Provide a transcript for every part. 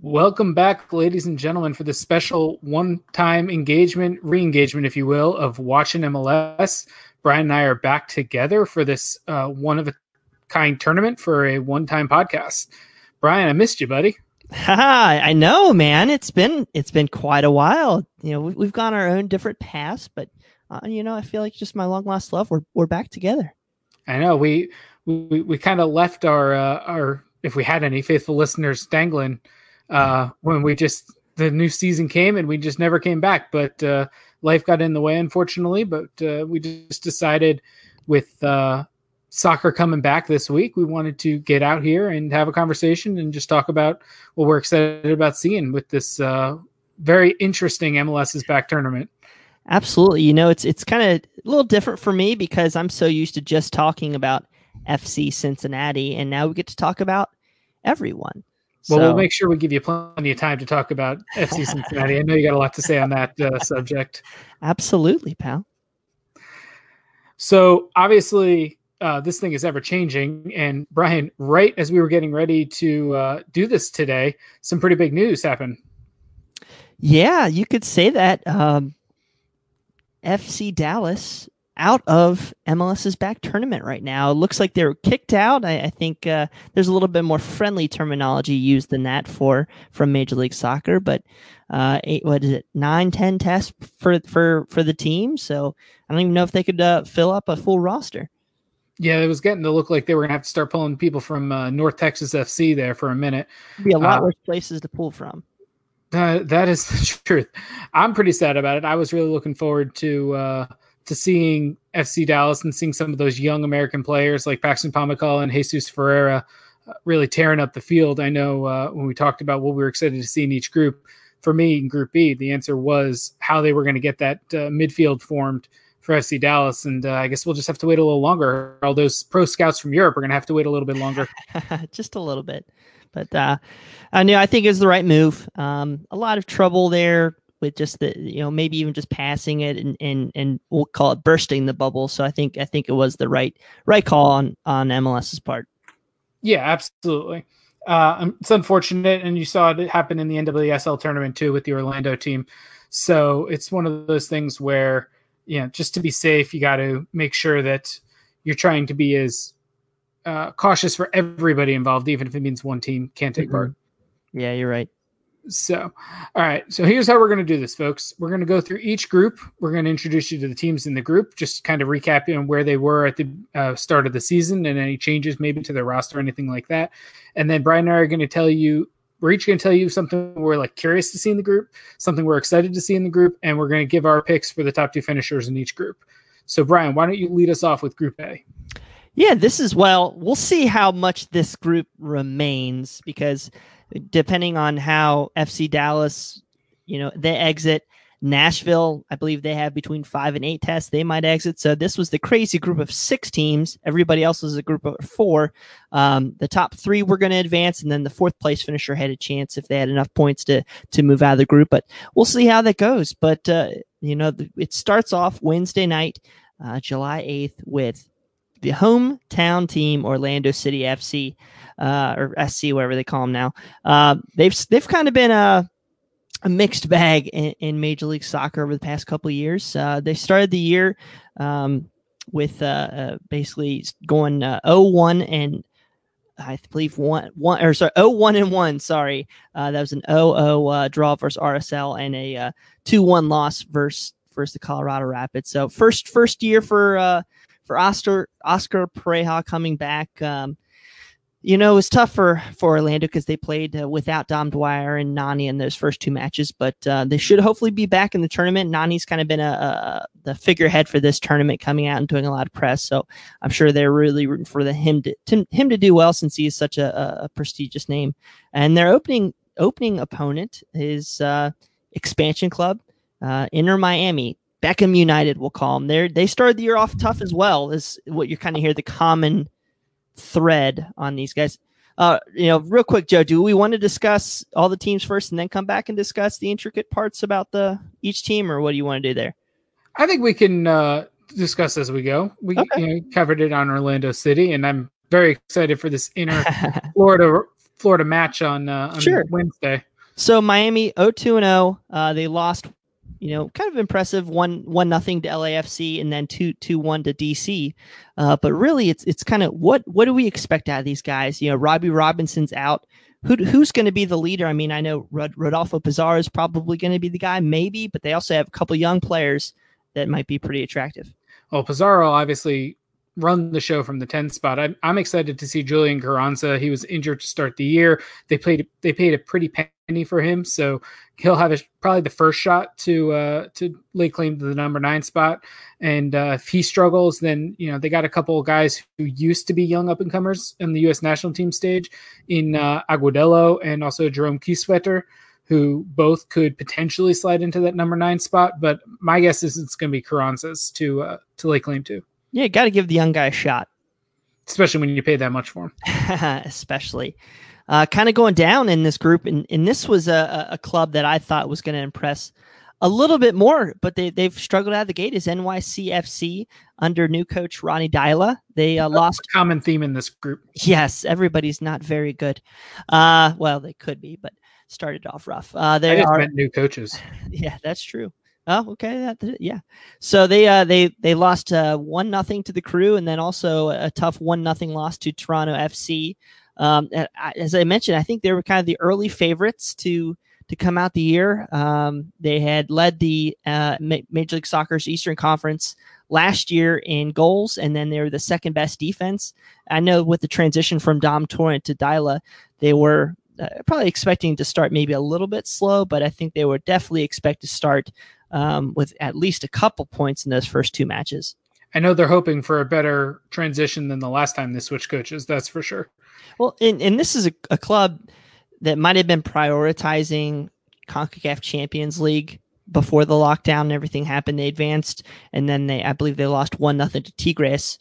Welcome back, ladies and gentlemen, for this special one-time engagement, re-engagement, if you will, of Watching MLS. Brian and I are back together for this one-of-a-kind tournament for a one-time podcast. Brian, I missed you, buddy. I know, man. It's been quite a while. We've gone our own different paths, but I feel like just my long lost love. We're back together. I know we kind of left our if we had any faithful listeners dangling when the new season came and we just never came back. But life got in the way, unfortunately. But we just decided with soccer coming back this week, we wanted to get out here and have a conversation and just talk about what we're excited about seeing with this very interesting MLS is back tournament. Absolutely. It's kind of a little different for me because I'm so used to just talking about FC Cincinnati, and now we get to talk about everyone. Well, we'll make sure we give you plenty of time to talk about FC Cincinnati. I know you got a lot to say on that subject. Absolutely, pal. So obviously, this thing is ever changing. And Brian, right as we were getting ready to do this today, some pretty big news happened. Yeah, you could say that. FC Dallas out of MLS's back tournament right now. It looks like they're kicked out. I think there's a little bit more friendly terminology used than that from Major League Soccer, but 9-10 tests for the team. So I don't even know if they could fill up a full roster. Yeah, it was getting to look like they were going to have to start pulling people from North Texas FC there for a minute. It'd be a lot worse places to pull from. That is the truth. I'm pretty sad about it. I was really looking forward to seeing FC Dallas and seeing some of those young American players like Paxton Pomykal and Jesus Ferreira really tearing up the field. I know when we talked about what we were excited to see in each group, for me in Group B, the answer was how they were going to get that midfield formed for FC Dallas. And I guess we'll just have to wait a little longer. All those pro scouts from Europe are going to have to wait a little bit longer. Just a little bit. But I think it was the right move. A lot of trouble there with just maybe even just passing it and we'll call it bursting the bubble. So I think it was the right call on MLS's part. Yeah, absolutely. It's unfortunate, and you saw it happen in the NWSL tournament too with the Orlando team. So it's one of those things where, just to be safe, you got to make sure that you're trying to be as cautious for everybody involved, even if it means one team can't take part. Yeah, you're right. So, all right. So here's how we're going to do this, folks. We're going to go through each group. We're going to introduce you to the teams in the group, just kind of recapping where they were at the start of the season and any changes maybe to their roster or anything like that. And then Brian and I are going to tell you, we're each going to tell you something we're like curious to see in the group, something we're excited to see in the group, and we're going to give our picks for the top two finishers in each group. So Brian, why don't you lead us off with Group A? Yeah, we'll see how much this group remains, because depending on how FC Dallas, they exit. Nashville, I believe they have between 5 and 8 tests. They might exit. So this was the crazy group of 6 teams. Everybody else was a group of 4. The top 3 were going to advance, and then the 4th place finisher had a chance if they had enough points to move out of the group. But we'll see how that goes. But, it starts off Wednesday night, July 8th, with the hometown team, Orlando City FC, or SC, whatever they call them now. They've kind of been a mixed bag in Major League Soccer over the past couple of years. They started the year with basically going 0-1 and I believe 0-1-1. Sorry, that was an 0-0 draw versus RSL and a 2-1 loss versus the Colorado Rapids. So first year for Oscar Pareja coming back. It was tough for Orlando because they played without Dom Dwyer and Nani in those first 2 matches, but they should hopefully be back in the tournament. Nani's kind of been the figurehead for this tournament, coming out and doing a lot of press, so I'm sure they're really rooting for him to do well, since he is such a prestigious name. And their opening opponent is expansion club Inter Miami. Beckham United, we'll call them. They started the year off tough as well, is what you kind of hear the common thread on these guys. Real quick, Joe, do we want to discuss all the teams first and then come back and discuss the intricate parts about each team, or what do you want to do there? I think we can discuss as we go. We covered it on Orlando City, and I'm very excited for this inner Florida match on Wednesday. So Miami 0-2-0. They lost, kind of impressive 1-0 to LAFC and then 2-1 to DC. But really, it's kind of what do we expect out of these guys? Robbie Robinson's out. Who's going to be the leader? I mean, I know Rodolfo Pizarro is probably going to be the guy, maybe, but they also have a couple young players that might be pretty attractive. Well, Pizarro obviously run the show from the 10 spot. I'm excited to see Julian Carranza. He was injured to start the year. They paid a pretty penny for him, so he'll have probably the first shot to lay claim to the number 9 spot. And if he struggles, then they got a couple of guys who used to be young up and comers in the U.S. national team stage in Agudelo and also Jerome Kieswetter, who both could potentially slide into that number 9 spot. But my guess is it's going to be Carranza's to lay claim to. Yeah, got to give the young guy a shot. Especially when you pay that much for him. Especially. Kind of going down in this group, and this was a club that I thought was going to impress a little bit more, but they've struggled out of the gate, is NYCFC under new coach Ronny Deila. They lost. A common theme in this group. Yes, everybody's not very good. Well, they could be, but started off rough. They meant new coaches. Yeah, that's true. Oh, okay. Yeah. So they lost 1-0 to the Crew, and then also a tough 1-0 loss to Toronto FC. As I mentioned, I think they were kind of the early favorites to come out the year. They had led the Major League Soccer's Eastern Conference last year in goals, and then they were the second best defense. I know with the transition from Dom Torrent to Deila, they were probably expecting to start maybe a little bit slow, but I think they would definitely expect to start with at least a couple points in those first 2 matches. I know they're hoping for a better transition than the last time they switched coaches. That's for sure. Well, and this is a club that might have been prioritizing CONCACAF Champions League before the lockdown and everything happened. They advanced, and then I believe they lost 1-0 to Tigres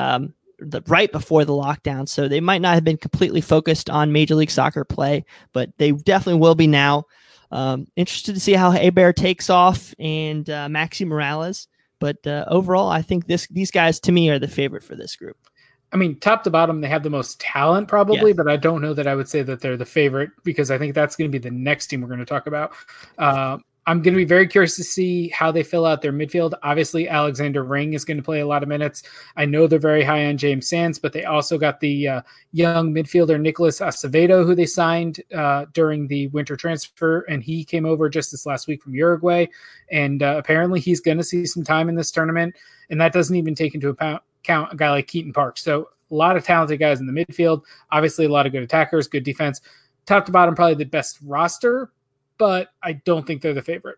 right before the lockdown. So they might not have been completely focused on Major League Soccer play, but they definitely will be now. Interested to see how Hebert takes off and Maxi Morales. But overall, I think these guys, to me, are the favorite for this group. I mean, top to bottom, they have the most talent probably, but I don't know that I would say that they're the favorite, because I think that's going to be the next team we're going to talk about. I'm going to be very curious to see how they fill out their midfield. Obviously, Alexander Ring is going to play a lot of minutes. I know they're very high on James Sands, but they also got the young midfielder Nicolas Acevedo, who they signed during the winter transfer, and he came over just this last week from Uruguay. And apparently he's going to see some time in this tournament, and that doesn't even take into account a guy like Keaton Park. So a lot of talented guys in the midfield, obviously a lot of good attackers, good defense. Top to bottom, probably the best roster, but I don't think they're the favorite.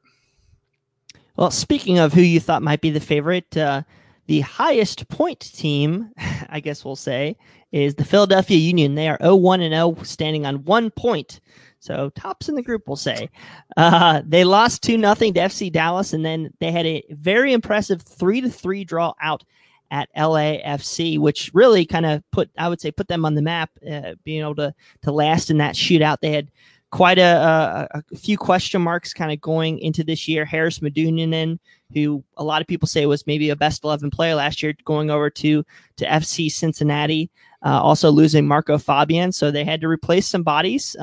Well, speaking of who you thought might be the favorite, the highest point team, I guess we'll say, is the Philadelphia Union. They are 0-1-0, standing on 1 point. So tops in the group, we'll say. They lost 2-0 to FC Dallas, and then they had a very impressive 3-3 draw out at LAFC, which really kind of put them on the map, being able to last in that shootout. They had quite a few question marks kind of going into this year. Harris Medunjanin, who a lot of people say was maybe a best 11 player last year, going over to FC Cincinnati, also losing Marco Fabian. So they had to replace some bodies.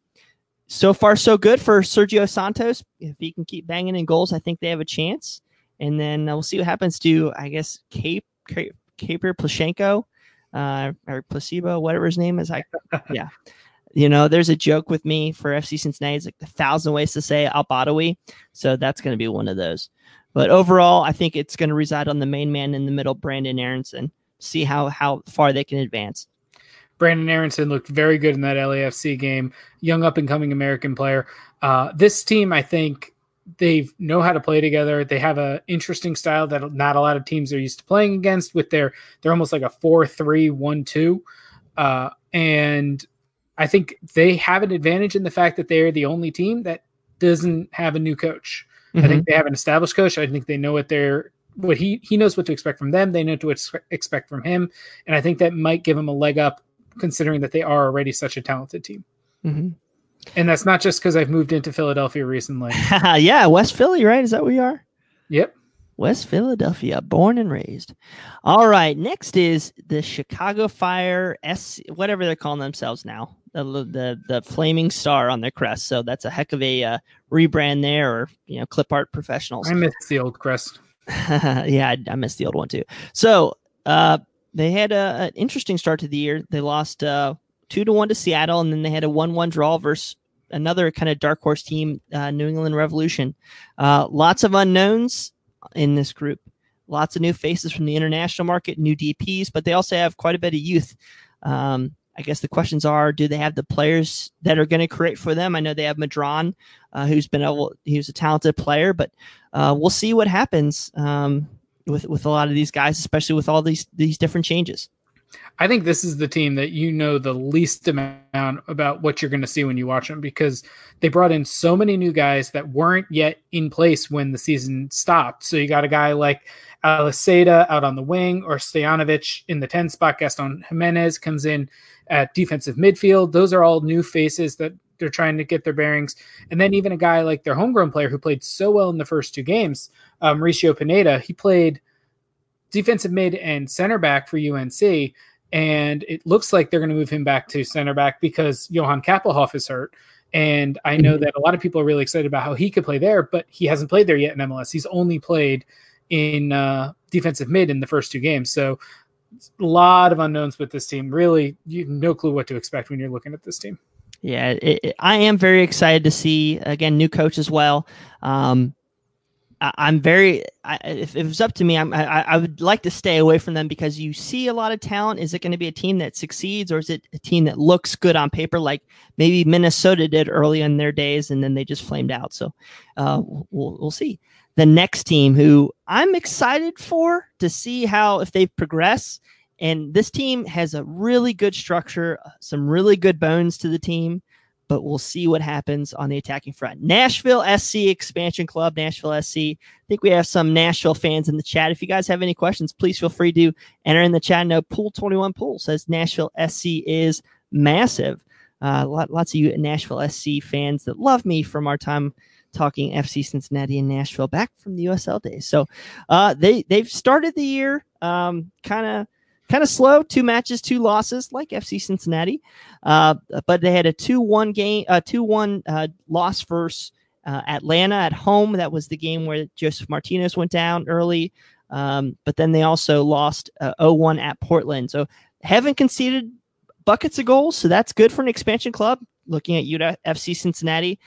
So far, so good for Sergio Santos. If he can keep banging in goals, I think they have a chance. And then we'll see what happens to, I guess, Kacper Plashenko, or Placebo, whatever his name is. Yeah. There's a joke with me for FC Cincinnati. It's like 1,000 ways to say Al-Badawi. So that's going to be one of those. But overall, I think it's going to reside on the main man in the middle, Brandon Aronson. See how far they can advance. Brandon Aronson looked very good in that LAFC game. Young up-and-coming American player. This team, I think, they know how to play together. They have an interesting style that not a lot of teams are used to playing against. They're almost like a 4-3-1-2. And I think they have an advantage in the fact that they're the only team that doesn't have a new coach. Mm-hmm. I think they have an established coach. I think they know he knows what to expect from them. They know what to expect from him. And I think that might give them a leg up, considering that they are already such a talented team. Mm-hmm. And that's not just because I've moved into Philadelphia recently. Yeah, West Philly, right? Is that where you are? Yep. West Philadelphia, born and raised. All right, next is the Chicago Fire S, whatever they're calling themselves now, the Flaming Star on their crest. So that's a heck of a rebrand there, or clip art professionals. I miss the old crest. Yeah, I miss the old one too. So they had an interesting start to the year. They lost 2-1 to Seattle, and then they had a 1-1 draw versus another kind of dark horse team, New England Revolution. Lots of unknowns in this group. Lots of new faces from the international market, new DPs, but they also have quite a bit of youth. I guess the questions are, do they have the players that are going to create for them? I know they have Madron, who's a talented player, but we'll see what happens with a lot of these guys, especially with all these different changes. I think this is the team that the least amount about what you're going to see when you watch them, because they brought in so many new guys that weren't yet in place when the season stopped. So you got a guy like Aliseda out on the wing, or Stojanovic in the 10 spot. Gaston Jimenez comes in at defensive midfield. Those are all new faces that they're trying to get their bearings. And then even a guy like their homegrown player who played so well in the first two games, Mauricio Pineda, he played defensive mid and center back for UNC. And it looks like they're going to move him back to center back because Johan Kappelhoff is hurt. And I know that a lot of people are really excited about how he could play there, but he hasn't played there yet in MLS. He's only played in defensive mid in the first two games. So a lot of unknowns with this team. Really, you have no clue what to expect when you're looking at this team. Yeah, I am very excited to see, again, new coach as well. If it was up to me, I would like to stay away from them because you see a lot of talent. Is it going to be a team that succeeds, or is it a team that looks good on paper, like maybe Minnesota did early in their days, and then they just flamed out? So we'll see. The next team, who I'm excited for to see how if they progress, and this team has a really good structure, some really good bones to the team. But we'll see what happens on the attacking front. Nashville SC Expansion Club, Nashville SC. I think we have some Nashville fans in the chat. If you guys have any questions, please feel free to enter in the chat. No, Pool21 Pool says Nashville SC is massive. Lots of you Nashville SC fans that love me from our time talking FC Cincinnati and Nashville back from the USL days. So they've started the year kind of slow, 2 matches, 2 losses, like FC Cincinnati. But they had a 2-1 loss versus Atlanta at home. That was the game where Joseph Martinez went down early. But then they also lost 0-1 at Portland. So haven't conceded buckets of goals. So that's good for an expansion club, looking at FC Cincinnati.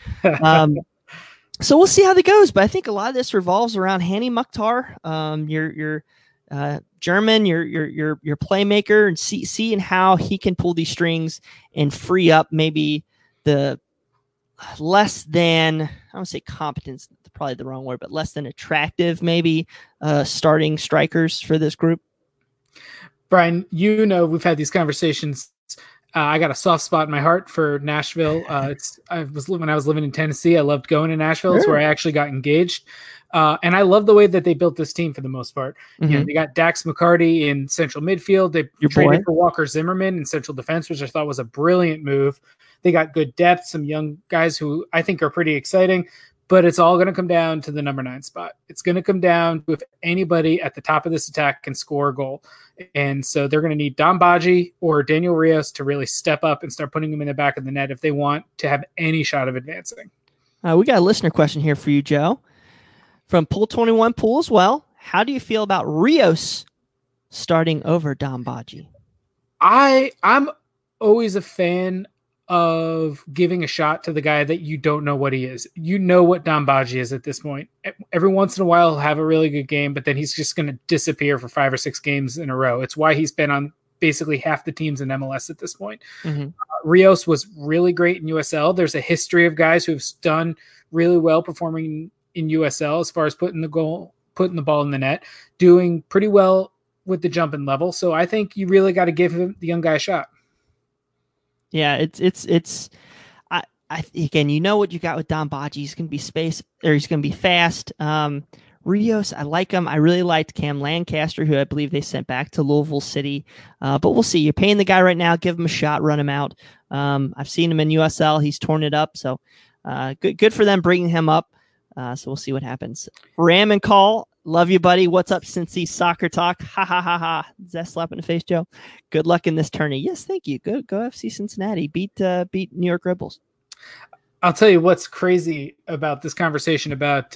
So we'll see how that goes. But I think a lot of this revolves around Hani Mukhtar, your German, your playmaker, and seeing how he can pull these strings and free up maybe the less than, I don't say competence, probably the wrong word, but less than attractive maybe starting strikers for this group. Brian, we've had these conversations. I got a soft spot in my heart for Nashville. When I was living in Tennessee, I loved going to Nashville. It's where I actually got engaged. And I love the way that they built this team for the most part. Mm-hmm. They got Dax McCarty in central midfield. They traded for Walker Zimmerman in central defense, which I thought was a brilliant move. They got good depth, some young guys who I think are pretty exciting, but it's all going to come down to the number 9 spot. It's going to come down to if anybody at the top of this attack can score a goal. And so they're going to need Dom Badji or Daniel Rios to really step up and start putting them in the back of the net if they want to have any shot of advancing. We got a listener question here for you, Joe. From Pool21 Pool as well. How do you feel about Rios starting over Dom Badji? I'm always a fan of giving a shot to the guy that you don't know what he is. You know what Dom Badji is at this point. Every once in a while he'll have a really good game, but then he's just going to disappear for 5 or 6 games in a row. It's why he's been on basically half the teams in MLS at this point. Mm-hmm. Rios was really great in USL. There's a history of guys who have done really well performing in USL as far as putting the ball in the net, doing pretty well with the jumping level. So I think you really got to give the young guy a shot. Yeah, again, you know what you got with Dom Badji. He's going to be he's going to be fast. Rios, I like him. I really liked Cam Lancaster, who I believe they sent back to Louisville City. But we'll see. You're paying the guy right now. Give him a shot. Run him out. I've seen him in USL. He's torn it up. So good for them bringing him up. So we'll see what happens. Ram and Call Love you, buddy. What's up, Cincy Soccer Talk? Ha ha ha ha. Is that slap in the face, Joe? Good luck in this tourney. Yes, thank you. Go FC Cincinnati. Beat New York Red Bulls. I'll tell you what's crazy about this conversation about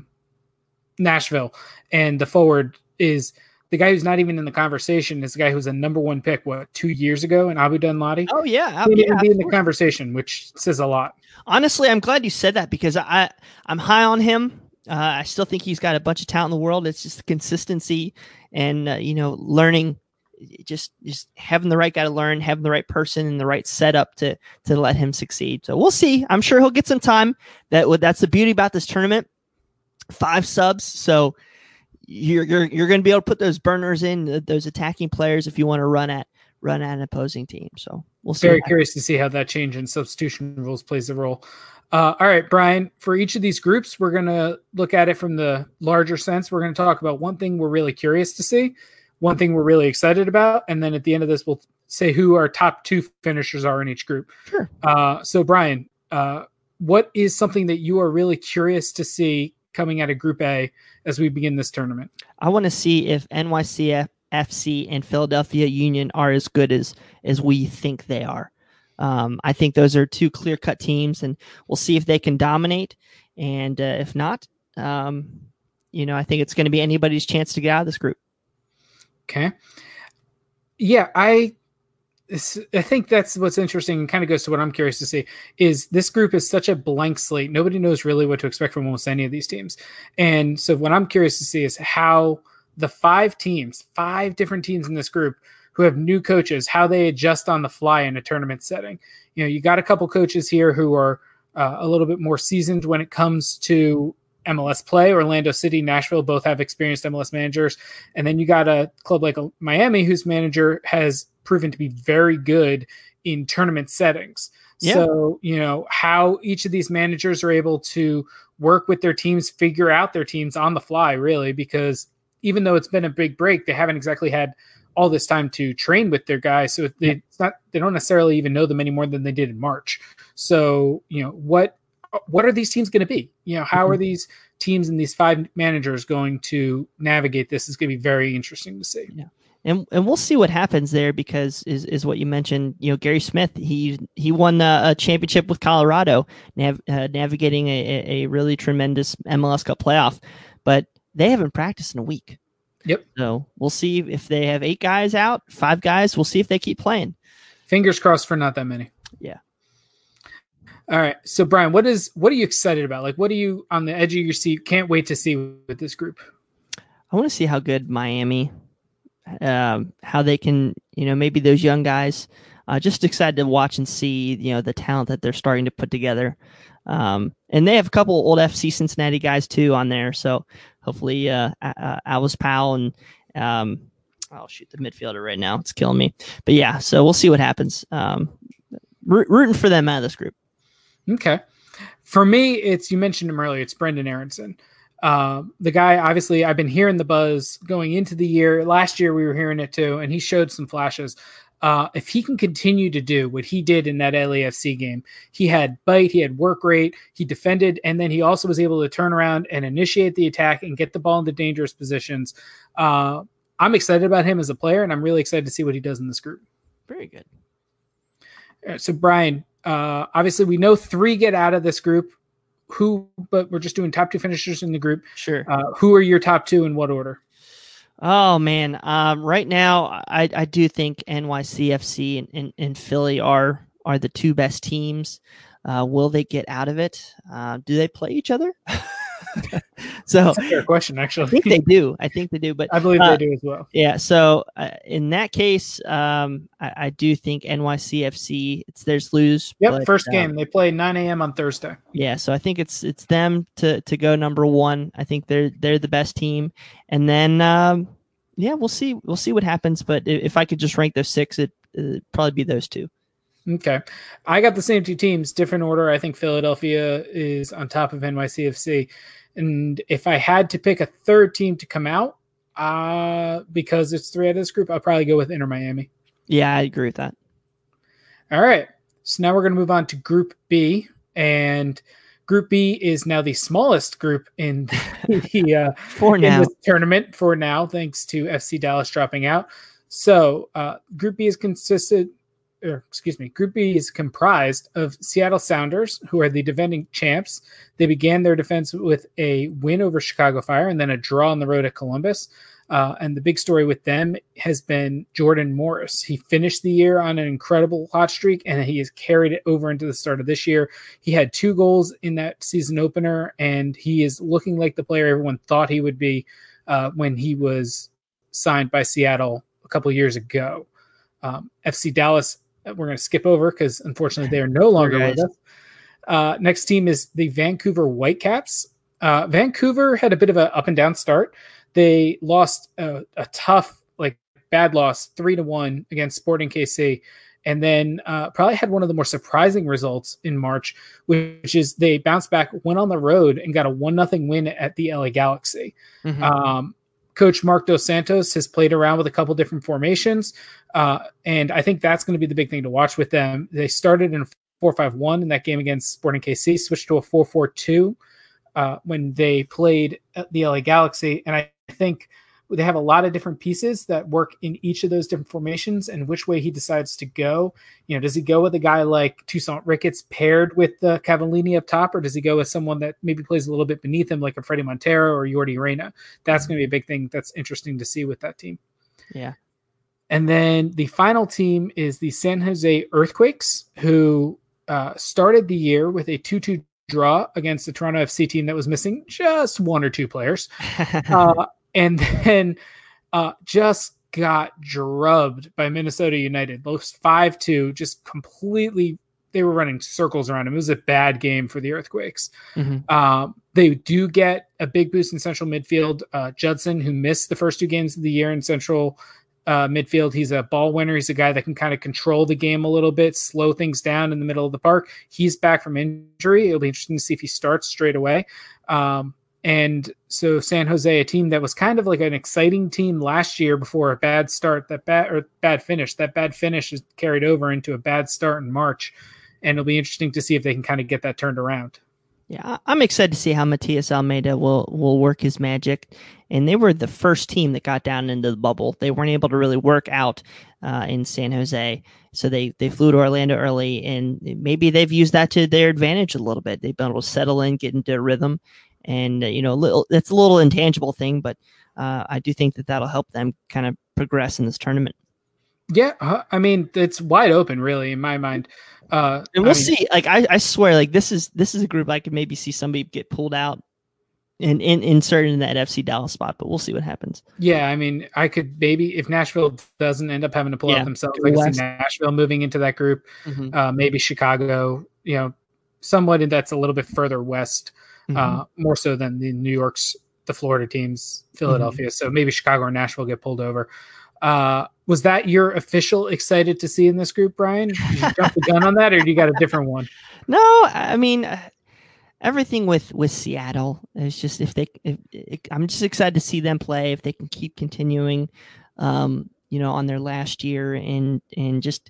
Nashville and the forward is the guy who's not even in the conversation is the guy who was a number 1 pick, 2 years ago in Abu Danladi? Oh, yeah. He didn't be in the conversation, which says a lot. Honestly, I'm glad you said that because I'm high on him. I still think he's got a bunch of talent in the world. It's just the consistency and, learning, just having the right guy to learn, having the right person and the right setup to let him succeed. So we'll see. I'm sure he'll get some time. That's the beauty about this tournament. 5 subs. So you're going to be able to put those burners in, those attacking players if you want to run at an opposing team. So we'll see. Very curious to see how that change in substitution rules plays a role. All right, Brian, for each of these groups, we're going to look at it from the larger sense. We're going to talk about one thing we're really curious to see, one thing we're really excited about, and then at the end of this, we'll say who our top 2 finishers are in each group. Sure. So, Brian, what is something that you are really curious to see coming out of Group A as we begin this tournament? I want to see if NYCFC and Philadelphia Union are as good as we think they are. I think those are 2 clear-cut teams, and we'll see if they can dominate. And if not, I think it's going to be anybody's chance to get out of this group. Okay. Yeah, I think that's what's interesting and kind of goes to what I'm curious to see is this group is such a blank slate. Nobody knows really what to expect from almost any of these teams. And so what I'm curious to see is how the 5 different teams in this group who have new coaches, how they adjust on the fly in a tournament setting. You got a couple coaches here who are a little bit more seasoned when it comes to MLS play. Orlando City, Nashville both have experienced MLS managers. And then you got a club like Miami whose manager has proven to be very good in tournament settings. Yeah. So, how each of these managers are able to work with their teams, figure out their teams on the fly, really, because even though it's been a big break, they haven't exactly had all this time to train with their guys. So they don't necessarily even know them any more than they did in March. So, what are these teams going to be? How are these teams and these 5 managers going to navigate this? Is going to be very interesting to see. Yeah. And we'll see what happens there because is what you mentioned. Gary Smith, he won a championship with Colorado, navigating a really tremendous MLS Cup playoff, but they haven't practiced in a week. Yep. So we'll see if they have 8 guys out, 5 guys. We'll see if they keep playing. Fingers crossed for not that many. Yeah. All right. So Brian, what are you excited about? Like, what are you on the edge of your seat? Can't wait to see with this group. I want to see how good Miami, how they can, maybe those young guys, just excited to watch and see, the talent that they're starting to put together. And they have a couple old FC Cincinnati guys too on there. So hopefully, Alice Powell and, I'll shoot the midfielder right now. It's killing me, but yeah, so we'll see what happens. Rooting for them out of this group. Okay. For me, you mentioned him earlier. It's Brenden Aaronson. The guy, obviously, I've been hearing the buzz going into the year. Last year, we were hearing it too, and he showed some flashes. If he can continue to do what he did in that LAFC game, he had bite, he had work rate, he defended, and then he also was able to turn around and initiate the attack and get the ball into dangerous positions. I'm excited about him as a player, and I'm really excited to see what he does in this group. Very good. So, Brian, obviously, we know 3 get out of this group. But we're just doing top 2 finishers in the group. Sure. Who are your top 2 in what order? Oh man. Right now I do think NYCFC and Philly are the 2 best teams. Will they get out of it? Do they play each other? So that's a fair question, actually. I think they do, but I believe they do as well. Yeah. So in that case, I do think NYCFC. It's theirs lose. Yep. But, first game they play 9 a.m. on Thursday. Yeah. So I think it's them to go number 1. I think they're the best team, and then we'll see what happens. But if I could just rank those 6, it'd probably be those 2. Okay. I got the same 2 teams, different order. I think Philadelphia is on top of NYCFC. And if I had to pick a 3rd team to come out, because it's 3 out of this group, I'll probably go with Inter Miami. Yeah, I agree with that. All right. So now we're going to move on to Group B. And Group B is now the smallest group in For now. in this tournament for now, thanks to FC Dallas dropping out. So Group B is Group B is comprised of Seattle Sounders, who are the defending champs. They began their defense with a win over Chicago Fire and then a draw on the road at Columbus. And the big story with them has been Jordan Morris. He finished the year on an incredible hot streak, and he has carried it over into the start of this year. He had 2 goals in that season opener, and he is looking like the player everyone thought he would be when he was signed by Seattle a couple years ago. FC Dallas, we're going to skip over because unfortunately they are no longer with us. Next team is the Vancouver Whitecaps. Vancouver had a bit of an up and down start. They lost a tough, bad loss, 3-1 against Sporting KC, and then probably had one of the more surprising results in March, which is they bounced back, went on the road, and got a 1-0 win at the LA Galaxy. Mm-hmm. Coach Mark Dos Santos has played around with a couple different formations, and I think that's going to be the big thing to watch with them. They started in 4-5-1 in that game against Sporting KC, switched to a 4-4-2 when they played at the LA Galaxy, and I think they have a lot of different pieces that work in each of those different formations, and which way he decides to go. Does he go with a guy like Toussaint Ricketts paired with Cavallini up top, or does he go with someone that maybe plays a little bit beneath him, like a Freddie Montero or Jordi Reyna? That's going to be a big thing that's interesting to see with that team. Yeah. And then the final team is the San Jose Earthquakes, who started the year with a 2-2 draw against the Toronto FC team that was missing just 1 or 2 players. And then just got drubbed by Minnesota United. Lost 5-2, just completely, they were running circles around him. It was a bad game for the Earthquakes. Mm-hmm. They do get a big boost in central midfield. Judson, who missed the first 2 games of the year in central midfield, he's a ball winner. He's a guy that can kind of control the game a little bit, slow things down in the middle of the park. He's back from injury. It'll be interesting to see if he starts straight away. And so San Jose, a team that was kind of like an exciting team last year before a bad start, bad finish. That bad finish is carried over into a bad start in March. And it'll be interesting to see if they can kind of get that turned around. Yeah, I'm excited to see how Matias Almeida will work his magic. And they were the first team that got down into the bubble. They weren't able to really work out in San Jose. So they flew to Orlando early, and maybe they've used that to their advantage a little bit. They've been able to settle in, get into a rhythm. And, it's a little intangible thing, but I do think that that'll help them kind of progress in this tournament. Yeah, I mean, it's wide open, really, in my mind. And we'll see. I swear, this is a group I could maybe see somebody get pulled out and inserted in that FC Dallas spot, but we'll see what happens. Yeah, I mean, I could maybe, if Nashville doesn't end up having to pull out themselves, I can see Nashville moving into that group. Mm-hmm. Maybe Chicago, somewhat that's a little bit further west. More so than the New York's, the Florida teams, Philadelphia. Mm-hmm. So maybe Chicago or Nashville get pulled over. Was that your official excited to see in this group, Brian? Did you jump the gun on that, or do you got a different one? No, I mean, everything with Seattle is just I'm just excited to see them play, if they can keep continuing, on their last year, and just,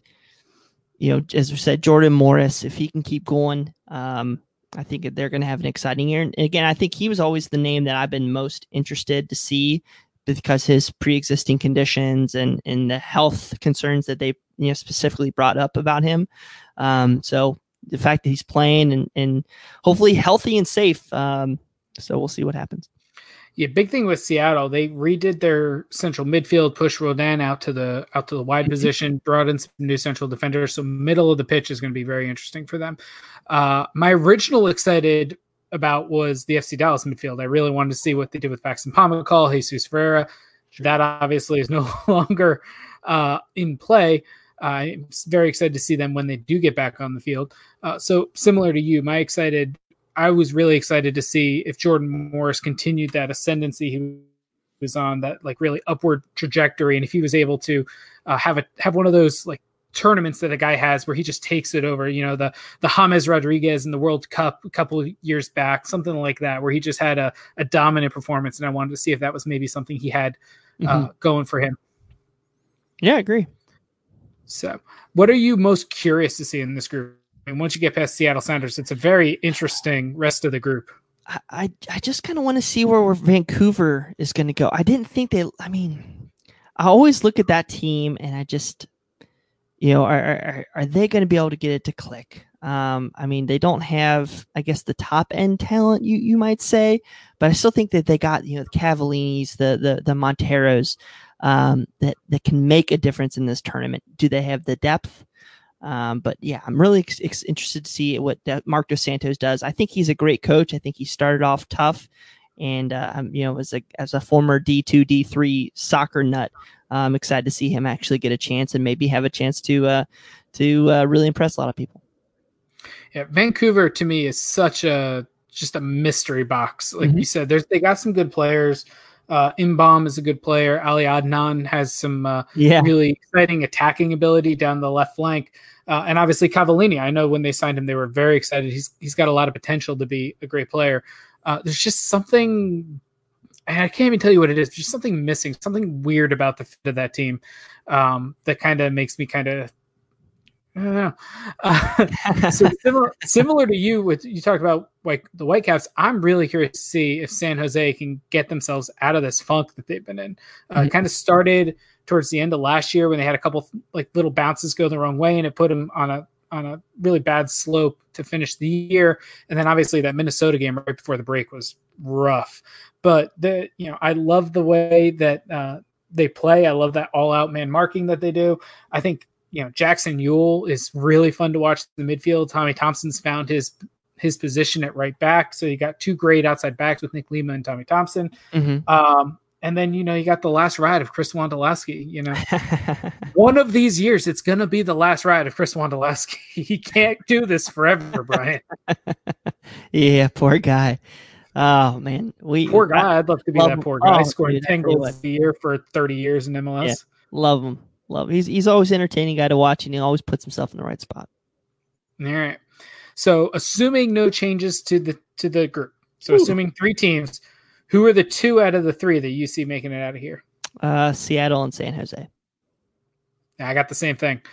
as we said, Jordan Morris, if he can keep going, I think they're going to have an exciting year. And again, I think he was always the name that I've been most interested to see, because his pre-existing conditions and the health concerns that they specifically brought up about him. So the fact that he's playing and hopefully healthy and safe. So we'll see what happens. Yeah, big thing with Seattle, they redid their central midfield, pushed Rodin out to the wide position, brought in some new central defenders. So middle of the pitch is going to be very interesting for them. My original excited about was the FC Dallas midfield. I really wanted to see what they did with Paxton Pomykal, Jesus Ferreira. Sure. That obviously is no longer in play. I'm very excited to see them when they do get back on the field. So similar to you, I was really excited to see if Jordan Morris continued that ascendancy he was on, that really upward trajectory, and if he was able to have one of those tournaments that a guy has where he just takes it over, the James Rodriguez in the World Cup a couple of years back, something like that, where he just had a dominant performance, and I wanted to see if that was maybe something he had going for him. Yeah, I agree. So what are you most curious to see in this group? mean, once you get past Seattle Sounders, it's a very interesting rest of the group. I just kind of want to see where Vancouver is going to go. I didn't think I mean, I always look at that team and I just, are they going to be able to get it to click? I mean, they don't have, I guess, the top end talent, you might say, but I still think that they got, the Cavallini's, the Monteros, that can make a difference in this tournament. Do they have the depth? But yeah, I'm really interested to see what Marc Dos Santos does. I think he's a great coach. I think he started off tough, and as a former D2, D3 soccer nut, I'm excited to see him actually get a chance and maybe have a chance to really impress a lot of people. Yeah, Vancouver to me is just a mystery box. Like you said, they got some good players. Imbaum is a good player. Ali Adnan has some really exciting attacking ability down the left flank. And obviously Cavallini, I know when they signed him, they were very excited. He's got a lot of potential to be a great player. There's just something, I can't even tell you what it is, just something missing, something weird about the fit of that team that kind of makes me kind of, I don't know. So similar to you, you talked about like the Whitecaps. I'm really curious to see if San Jose can get themselves out of this funk that they've been in. Kind of started towards the end of last year when they had a couple like little bounces go the wrong way, and it put them on a really bad slope to finish the year. And then obviously that Minnesota game right before the break was rough. But I love the way that they play. I love that all-out man marking that they do. I think Jackson Ewell is really fun to watch in the midfield. Tommy Thompson's found his position at right back. So you got two great outside backs with Nick Lima and Tommy Thompson. And then, you got the last ride of Chris Wondolowski. One of these years, it's going to be the last ride of Chris Wondolowski. He can't do this forever, Brian. Yeah, poor guy. Oh, man. Poor guy. I'd love to be that poor guy. Scoring 10 goals a year for 30 years in MLS. Yeah, love him. He's always an entertaining guy to watch, and he always puts himself in the right spot. All right. So assuming no changes to the group, assuming 3 teams, who are the 2 out of the 3 that you see making it out of here? Seattle and San Jose. I got the same thing.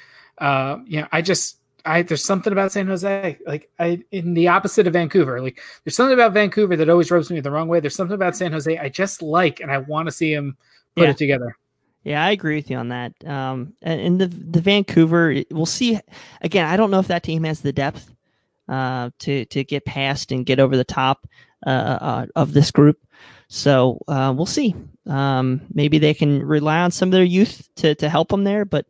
There's something about San Jose, in the opposite of Vancouver. Like there's something about Vancouver that always rubs me the wrong way. There's something about San Jose I just like, and I want to see him put it together. Yeah, I agree with you on that. And the Vancouver, we'll see. Again, I don't know if that team has the depth to get past and get over the top of this group. So we'll see. Maybe they can rely on some of their youth to help them there. But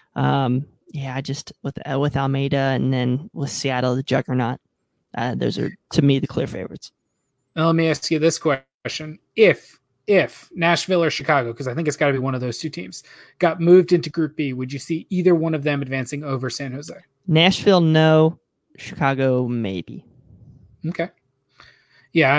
I just with Almeida and then with Seattle, the juggernaut, those are to me the clear favorites. Now, let me ask you this question: If Nashville or Chicago, because I think it's got to be one of those 2 teams, got moved into Group B, would you see either one of them advancing over San Jose? Nashville, no. Chicago, maybe. Okay. Yeah,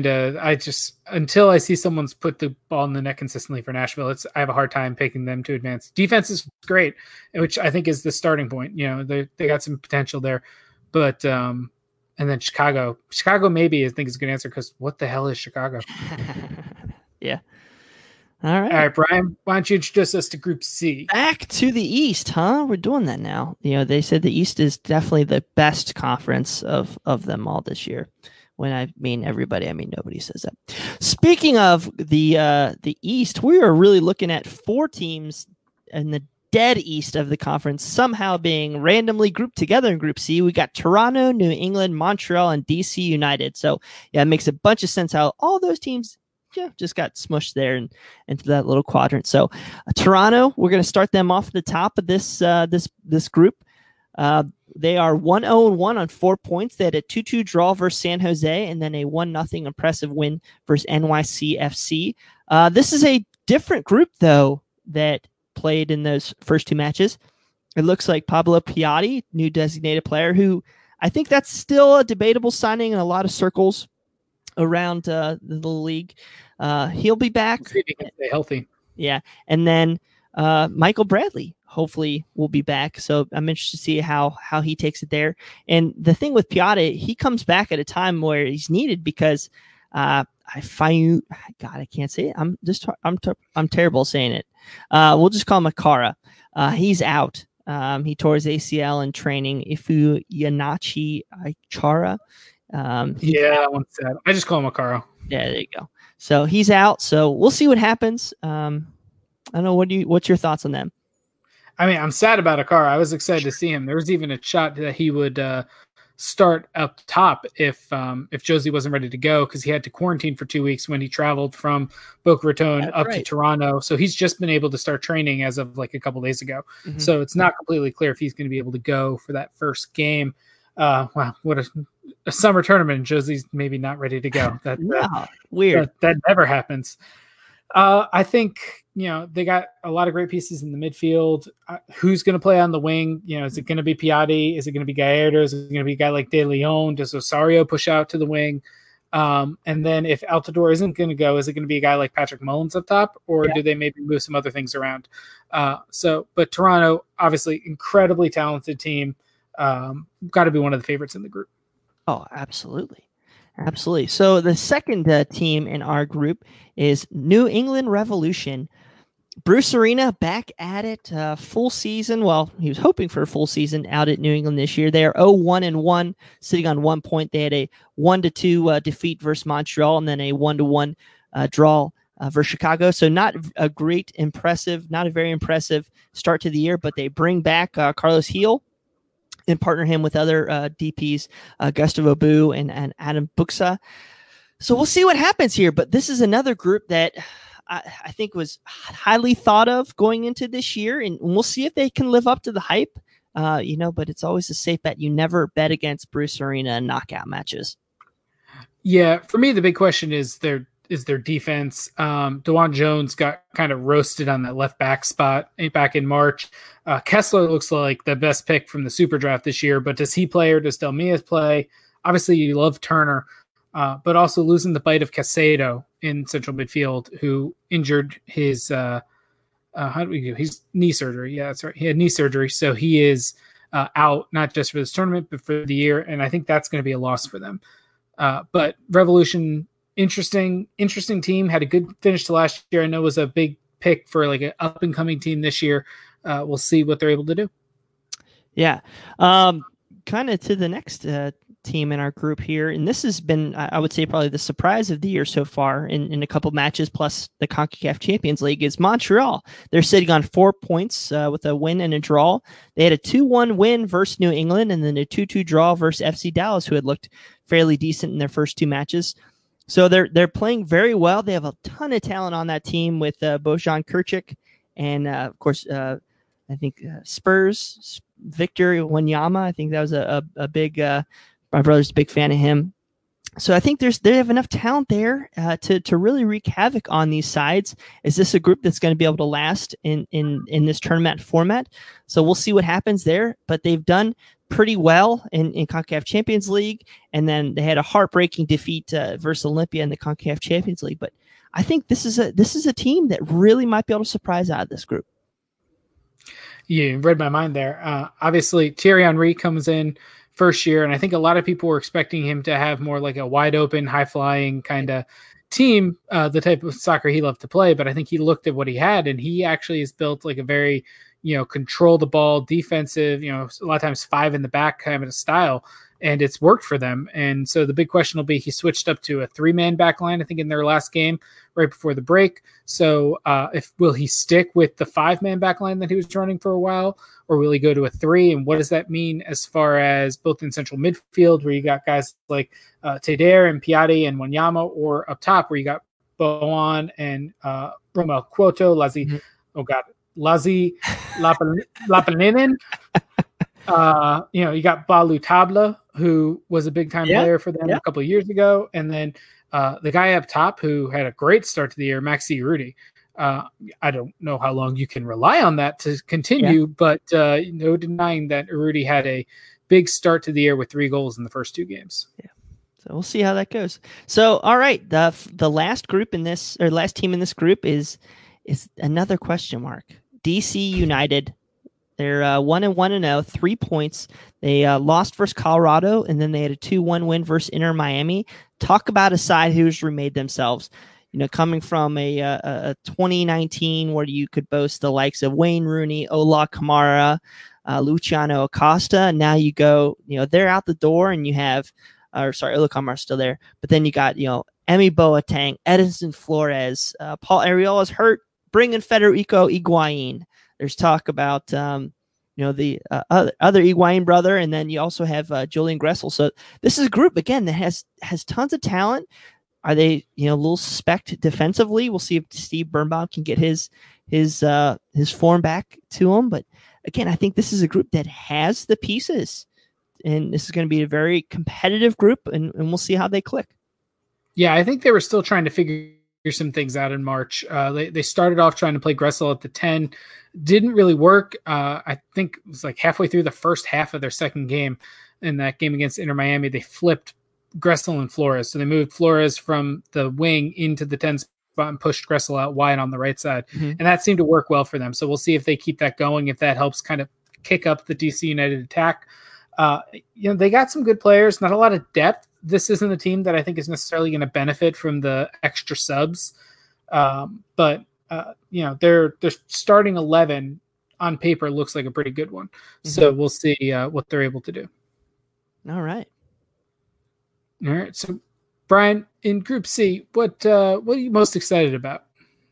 until I see someone's put the ball in the net consistently for Nashville, I have a hard time picking them to advance. Defense is great, which I think is the starting point. They got some potential there, but and then Chicago maybe I think is a good answer because what the hell is Chicago? Yeah. All right, Brian, why don't you introduce us to Group C? Back to the East, huh? We're doing that now. They said the East is definitely the best conference of them all this year. When I mean everybody, I mean nobody says that. Speaking of the East, we are really looking at 4 teams in the dead East of the conference somehow being randomly grouped together in Group C. We got Toronto, New England, Montreal, and DC United. So yeah, it makes a bunch of sense how all those teams just got smushed there and into that little quadrant. So Toronto, we're going to start them off at the top of this group. They are 1-0-1 on 4 points. They had a 2-2 draw versus San Jose and then a 1-0 impressive win versus NYCFC. This is a different group, though, that played in those first 2 matches. It looks like Pablo Piatti, new designated player, who I think that's still a debatable signing in a lot of circles around the league. He'll be back. See if he can stay healthy. Yeah. And then Michael Bradley hopefully will be back. So I'm interested to see how he takes it there. And the thing with Piatti, he comes back at a time where he's needed because I can't say it. I'm terrible saying it. We'll just call him Akara. He's out He tore his ACL in training. Ifu Yanachi Chara. That one's sad. I just call him Akaro. Yeah, there you go. So he's out. So we'll see what happens. I don't know. What's your thoughts on them? I mean, I'm sad about Akaro. I was excited to see him. There was even a shot that he would start up top if Josie wasn't ready to go, because he had to quarantine for 2 weeks when he traveled from Boca Raton to Toronto. So he's just been able to start training as of like a couple days ago. Mm-hmm. So it's not completely clear if he's going to be able to go for that first game. Wow, what a summer tournament, and Josie's maybe not ready to go. That weird. That never happens. I think, they got a lot of great pieces in the midfield. Who's going to play on the wing? Is it going to be Piatti? Is it going to be Gallardo? Is it going to be a guy like De Leon? Does Osorio push out to the wing? And then if Altidore isn't going to go, is it going to be a guy like Patrick Mullins up top, or do they maybe move some other things around? But Toronto, obviously, incredibly talented team. Got to be one of the favorites in the group. Oh, absolutely. Absolutely. So the second team in our group is New England Revolution. Bruce Arena back at it, full season. Well, he was hoping for a full season out at New England this year. They are 0-1-1, sitting on 1 point. They had a 1-2 defeat versus Montreal, and then a 1-1 draw versus Chicago. So not a very impressive start to the year, but they bring back Carlos Gil and partner him with other DPs, Gustavo Bou and Adam Buxa. So we'll see what happens here. But this is another group that I think was highly thought of going into this year, and we'll see if they can live up to the hype. But it's always a safe bet. You never bet against Bruce Arena in knockout matches. Yeah, for me, the big question is their defense. DeJuan Jones got kind of roasted on that left back spot back in March. Kessler looks like the best pick from the super draft this year, but does he play or does Delmias play? Obviously, you love Turner, but also losing the bite of Casado in central midfield, who injured his his knee surgery. Yeah, that's right. He had knee surgery, so he is out not just for this tournament but for the year, and I think that's going to be a loss for them. But Revolution, interesting team, had a good finish to last year. I know it was a big pick for like an up and coming team this year. We'll see what they're able to do. Yeah. Kind of to the next team in our group here. And this has been, I would say, probably the surprise of the year so far in a couple matches, plus the CONCACAF Champions League, is Montreal. They're sitting on 4 points with a win and a draw. They had a 2-1 win versus New England, and then a 2-2 draw versus FC Dallas, who had looked fairly decent in their first two matches. So they're playing very well. They have a ton of talent on that team with Bojan Krkic and, of course, I think Spurs, Victor Wanyama. I think that was a big, my brother's a big fan of him. So I think they have enough talent there to really wreak havoc on these sides. Is this a group that's going to be able to last in this tournament format? So we'll see what happens there. But they've done pretty well in CONCACAF Champions League, and then they had a heartbreaking defeat versus Olympia in the CONCACAF Champions League. But I think this is a team that really might be able to surprise out of this group. You read my mind there. Obviously, Thierry Henry comes in first year, and I think a lot of people were expecting him to have more like a wide open, high flying kind of team, the type of soccer he loved to play. But I think he looked at what he had, and he actually has built like a very, control the ball, defensive, a lot of times 5 in the back kind of a style, and it's worked for them. And so the big question will be, he switched up to a 3-man back line, I think, in their last game right before the break. So will he stick with the 5-man back line that he was running for a while, or will he go to a 3? And what does that mean as far as both in central midfield, where you got guys like Teder and Piatti and Wanyama, or up top where you got Boan and Romel Quoto, Lazi Lapaninen. You got Balu Tabla, who was a big-time player for them a couple of years ago. And then the guy up top who had a great start to the year, Maxi Urruti. I don't know how long you can rely on that to continue, but no denying that Urruti had a big start to the year with 3 goals in the first 2 games. Yeah. So we'll see how that goes. So, all right, the last group in this, or last team in this group is another question mark. DC United. They're 1-1-0, 3 points. They lost versus Colorado, and then they had a 2-1 win versus Inter Miami. Talk about a side who's remade themselves. Coming from a 2019 where you could boast the likes of Wayne Rooney, Ola Kamara, Luciano Acosta. Now you go, they're out the door, and you have, Ulukamara's still there, but then you got, Emi Boateng, Edinson Flores, Paul Arriola's hurt, bringing Federico Higuain. There's talk about, the other Higuain brother, and then you also have Julian Gressel. So this is a group, again, that has tons of talent. Are they, a little suspect defensively? We'll see if Steve Birnbaum can get his form back to him. But again, I think this is a group that has the pieces, and this is going to be a very competitive group, and we'll see how they click. Yeah, I think they were still trying to figure some things out in March. They started off trying to play Gressel at the 10. Didn't really work. I think it was like halfway through the first half of their second game. In that game against Inter Miami, they flipped Gressel and Flores. So they moved Flores from the wing into the 10 spot and pushed Gressel out wide on the right side. Mm-hmm. And that seemed to work well for them. So we'll see if they keep that going, if that helps kind of kick up the DC United attack. They got some good players, not a lot of depth. This isn't a team that I think is necessarily going to benefit from the extra subs. But their starting 11 on paper looks like a pretty good one. Mm-hmm. So we'll see what they're able to do. All right. So, Brian, in Group C, what are you most excited about?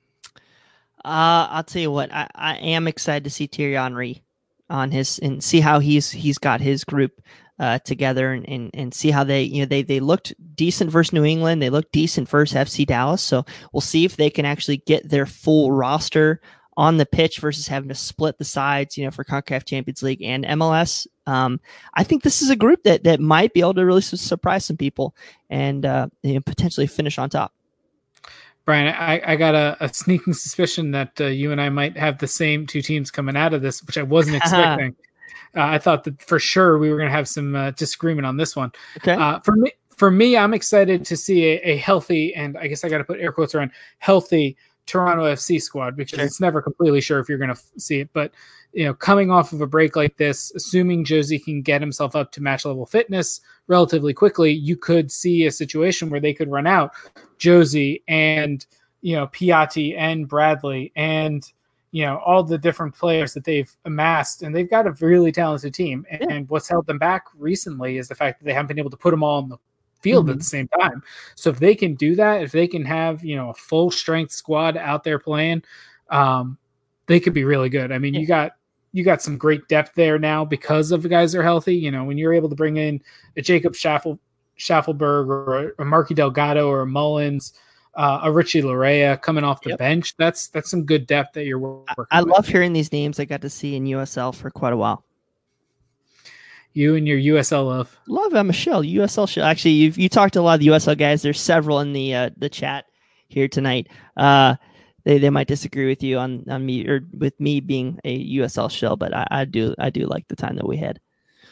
I'll tell you what. I am excited to see Thierry Henry on and see how he's got his group together, and see how they looked decent versus New England. They looked decent versus FC Dallas. So we'll see if they can actually get their full roster on the pitch versus having to split the sides, for CONCACAF Champions League and MLS. I think this is a group that might be able to really surprise some people and potentially finish on top. Brian, I got a sneaking suspicion that you and I might have the same two teams coming out of this, which I wasn't expecting. I thought that for sure we were going to have some disagreement on this one. Okay. For me, I'm excited to see a healthy, and I guess I got to put air quotes around healthy, Toronto FC squad, because it's never completely sure if you're going to see it. But, coming off of a break like this, assuming Josie can get himself up to match level fitness relatively quickly, you could see a situation where they could run out Josie and, Piatti and Bradley and, all the different players that they've amassed, and they've got a really talented team. And what's held them back recently is the fact that they haven't been able to put them all in the field at the same time. So if they can do that, if they can have, a full strength squad out there playing, they could be really good. I mean, you got some great depth there now because of the guys that are healthy. When you're able to bring in a Jacob Schaffelberg or a Marky Delgado or a Mullins, a Richie Larea coming off the bench, that's some good depth that you're working with. I love hearing these names I got to see in USL for quite a while. You and your USL love. Love Michelle, USL show. Actually, you talked to a lot of the USL guys. There's several in the chat here tonight. They might disagree with you on me or with me being a USL shell, but I do like the time that we had.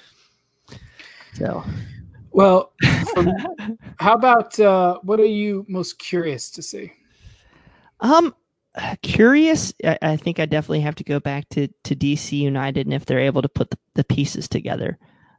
So, well, how about what are you most curious to see? Curious. I think I definitely have to go back to DC United, and if they're able to put the pieces together.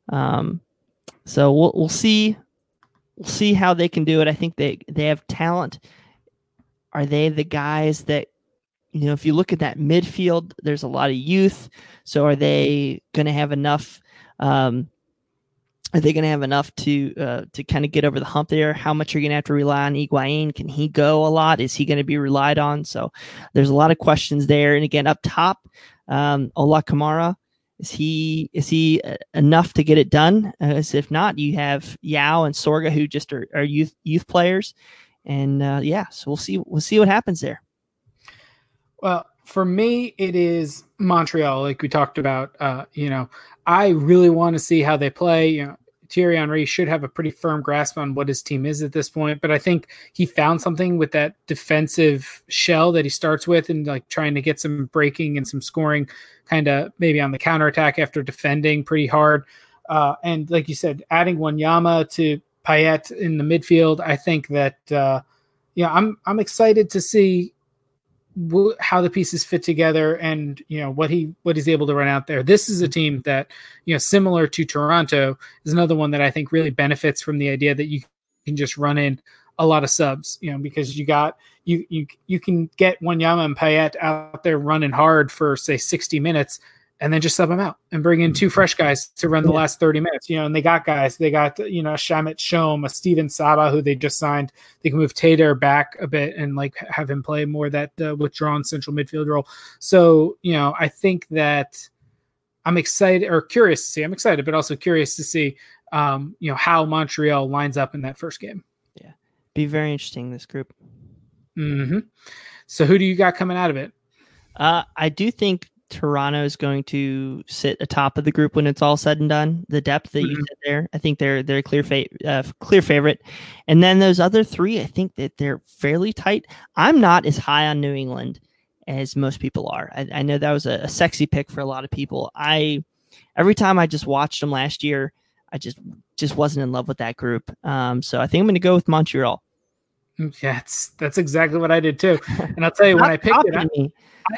So we'll see. We'll see how they can do it. I think they have talent. Are they the guys that, if you look at that midfield, there's a lot of youth. So are they going to have enough? Are they going to have enough to kind of get over the hump there? How much are you going to have to rely on Higuain? Can he go a lot? Is he going to be relied on? So there's a lot of questions there. And again, up top, Ola Kamara, is he enough to get it done? As if not, you have Yao and Sorga, who just are youth players. And so we'll see what happens there. Well, for me, it is Montreal, like we talked about. I really want to see how they play. Thierry Henry should have a pretty firm grasp on what his team is at this point, but I think he found something with that defensive shell that he starts with, and like trying to get some breaking and some scoring, kind of maybe on the counterattack after defending pretty hard. And like you said, adding Wanyama to Payet in the midfield, I think that I'm excited to see how the pieces fit together, and what he's able to run out there. This is a team that, similar to Toronto, is another one that I think really benefits from the idea that you can just run in a lot of subs, because you can get Wanyama and Payet out there running hard for say 60 minutes, and then just sub them out and bring in two fresh guys to run the last 30 minutes, and they got guys, Shamit Shom, a Steven Saba, who they just signed. They can move Tater back a bit and like have him play more that withdrawn central midfield role. So, I think that I'm excited or curious to see, I'm excited, but also curious to see, how Montreal lines up in that first game. Yeah. Be very interesting, this group. Mm-hmm. So who do you got coming out of it? I do think Toronto is going to sit atop of the group when it's all said and done. The depth that you said there, I think they're a clear favorite. And then those other three, I think that they're fairly tight. I'm not as high on New England as most people are. I know that was a sexy pick for a lot of people. Every time I just watched them last year, I just wasn't in love with that group. So I think I'm going to go with Montreal. Yeah, that's exactly what I did too. And I'll tell you, when I picked it,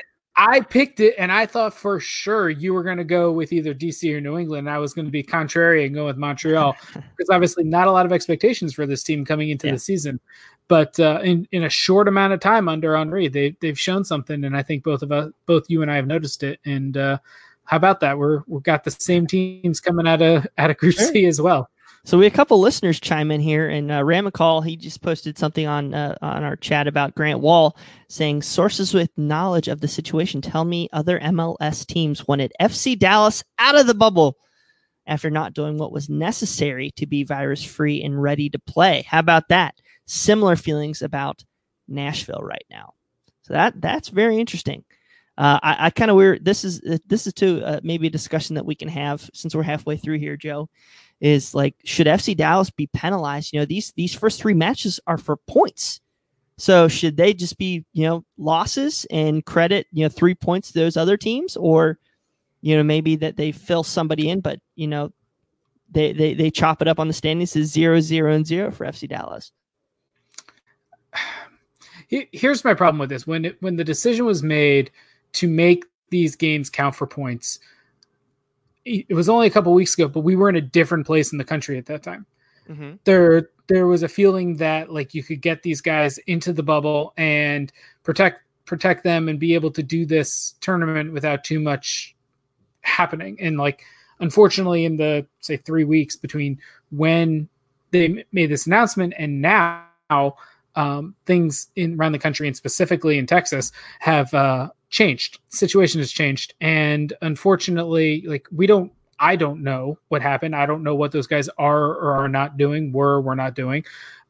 I picked it, and I thought for sure you were going to go with either DC or New England. I was going to be contrary and go with Montreal because obviously not a lot of expectations for this team coming into the season. But in a short amount of time under Henry, they've shown something, and I think both you and I have noticed it. And how about that? We've got the same teams coming out of Group C as well. So we have a couple listeners chime in here, and Ramacall, he just posted something on our chat about Grant Wall, saying sources with knowledge of the situation tell me other MLS teams wanted FC Dallas out of the bubble after not doing what was necessary to be virus-free and ready to play. How about that? Similar feelings about Nashville right now. So that's very interesting. I kind of weird. This is too maybe a discussion that we can have since we're halfway through here, Joe. Is like, should FC Dallas be penalized? These first three matches are for points. So should they just be, losses and credit, 3 points to those other teams, or, maybe that they fill somebody in, but, they chop it up on the standings as 0-0-0 for FC Dallas. Here's my problem with this. When the decision was made to make these games count for points, it was only a couple weeks ago, but we were in a different place in the country at that time. Mm-hmm. There was a feeling that like you could get these guys into the bubble and protect them and be able to do this tournament without too much happening. And like, unfortunately, in the 3 weeks between when they made this announcement and now, things around the country and specifically in Texas have changed. The situation has changed. And unfortunately, like I don't know what happened. I don't know what those guys are or are not doing, were not doing.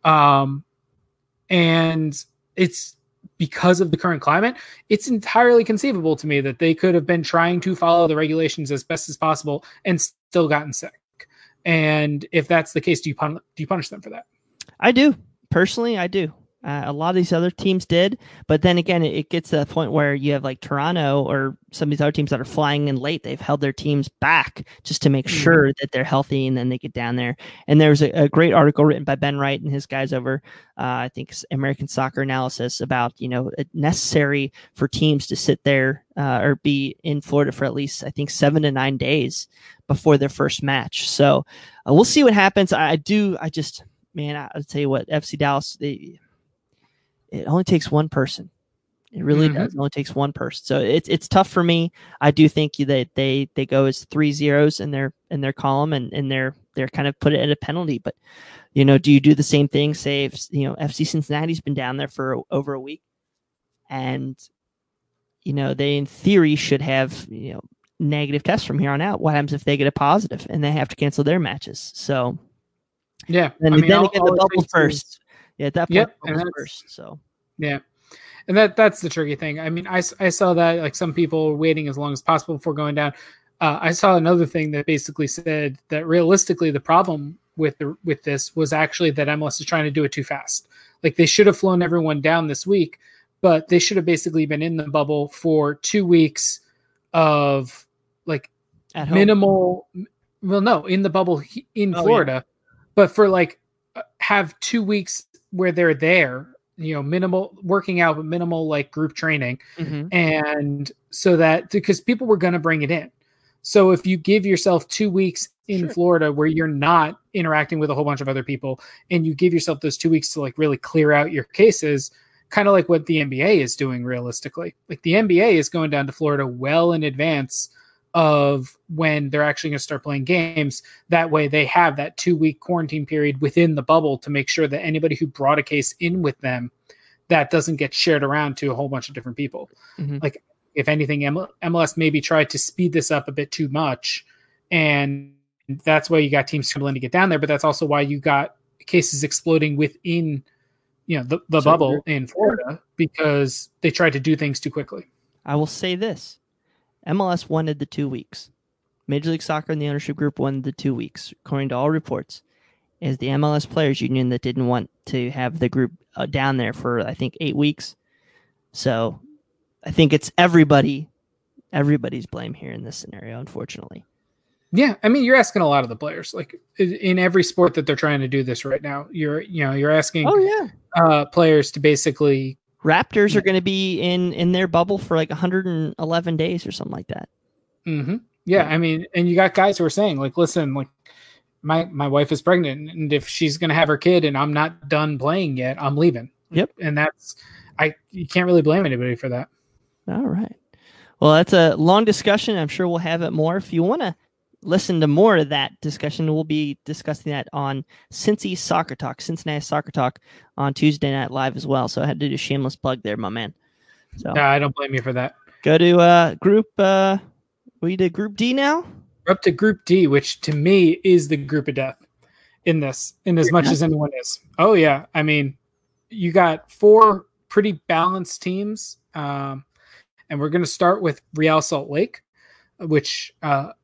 And it's because of the current climate, it's entirely conceivable to me that they could have been trying to follow the regulations as best as possible and still gotten sick. And if that's the case, do you punish them for that? I do. Personally, I do. A lot of these other teams did, but then again, it gets to the point where you have like Toronto or some of these other teams that are flying in late. They've held their teams back just to make sure that they're healthy, and then they get down there. And there's a great article written by Ben Wright and his guys over, I think, American Soccer Analysis about, it necessary for teams to sit there or be in Florida for at least, I think, 7 to 9 days before their first match. So we'll see what happens. I'll tell you what, FC Dallas, it only takes one person. It really does. It only takes one person. So it's tough for me. I do think that they go as 3 zeros in their column and they're kind of put it at a penalty. But do you do the same thing? Say if FC Cincinnati's been down there for over a week, and they in theory should have negative tests from here on out. What happens if they get a positive and they have to cancel their matches? So yeah, then again, the bubble first. Yeah, at that point, first. So yeah, and that's the tricky thing. I mean, I saw that like some people waiting as long as possible before going down. I saw another thing that basically said that realistically the problem with this was actually that MLS is trying to do it too fast. Like they should have flown everyone down this week, but they should have basically been in the bubble for 2 weeks of like minimal. Well, no, in the bubble in Florida, yeah. But for like have 2 weeks where they're there, minimal working out, but minimal like group training. And so that because people were going to bring it in. So if you give yourself 2 weeks in Florida where you're not interacting with a whole bunch of other people and you give yourself those 2 weeks to like really clear out your cases, kind of like what the NBA is doing realistically. Like the NBA is going down to Florida well in advance of when they're actually going to start playing games. That way they have that 2-week quarantine period within the bubble to make sure that anybody who brought a case in with them, that doesn't get shared around to a whole bunch of different people. Mm-hmm. Like, if anything, MLS maybe tried to speed this up a bit too much, and that's why you got teams scrambling to get down there, but that's also why you got cases exploding within the bubble in Florida, because they tried to do things too quickly. I will say this. MLS wanted the 2 weeks. Major League Soccer and the ownership group wanted the 2 weeks, according to all reports. It is the MLS Players Union that didn't want to have the group down there for, I think, 8 weeks. So I think it's everybody's blame here in this scenario, unfortunately. Yeah, I mean, you're asking a lot of the players. Like, in every sport that they're trying to do this right now, you're asking players to basically. Raptors are going to be in their bubble for like 111 days or something like that. Mm-hmm. Yeah, I mean, and you got guys who are saying, like, listen, like, my wife is pregnant, and if she's going to have her kid and I'm not done playing yet, I'm leaving. Yep. And you can't really blame anybody for that. All right. Well, that's a long discussion. I'm sure we'll have it more. If you want to listen to more of that discussion, we'll be discussing that on Cincinnati Soccer Talk on Tuesday Night Live as well. So I had to do a shameless plug there, my man. So I don't blame you for that. Go to group. We did Group D now. We're up to Group D, which to me is the group of death in this, in as much as anyone is. Oh yeah, I mean, you got 4 pretty balanced teams, and we're going to start with Real Salt Lake, which.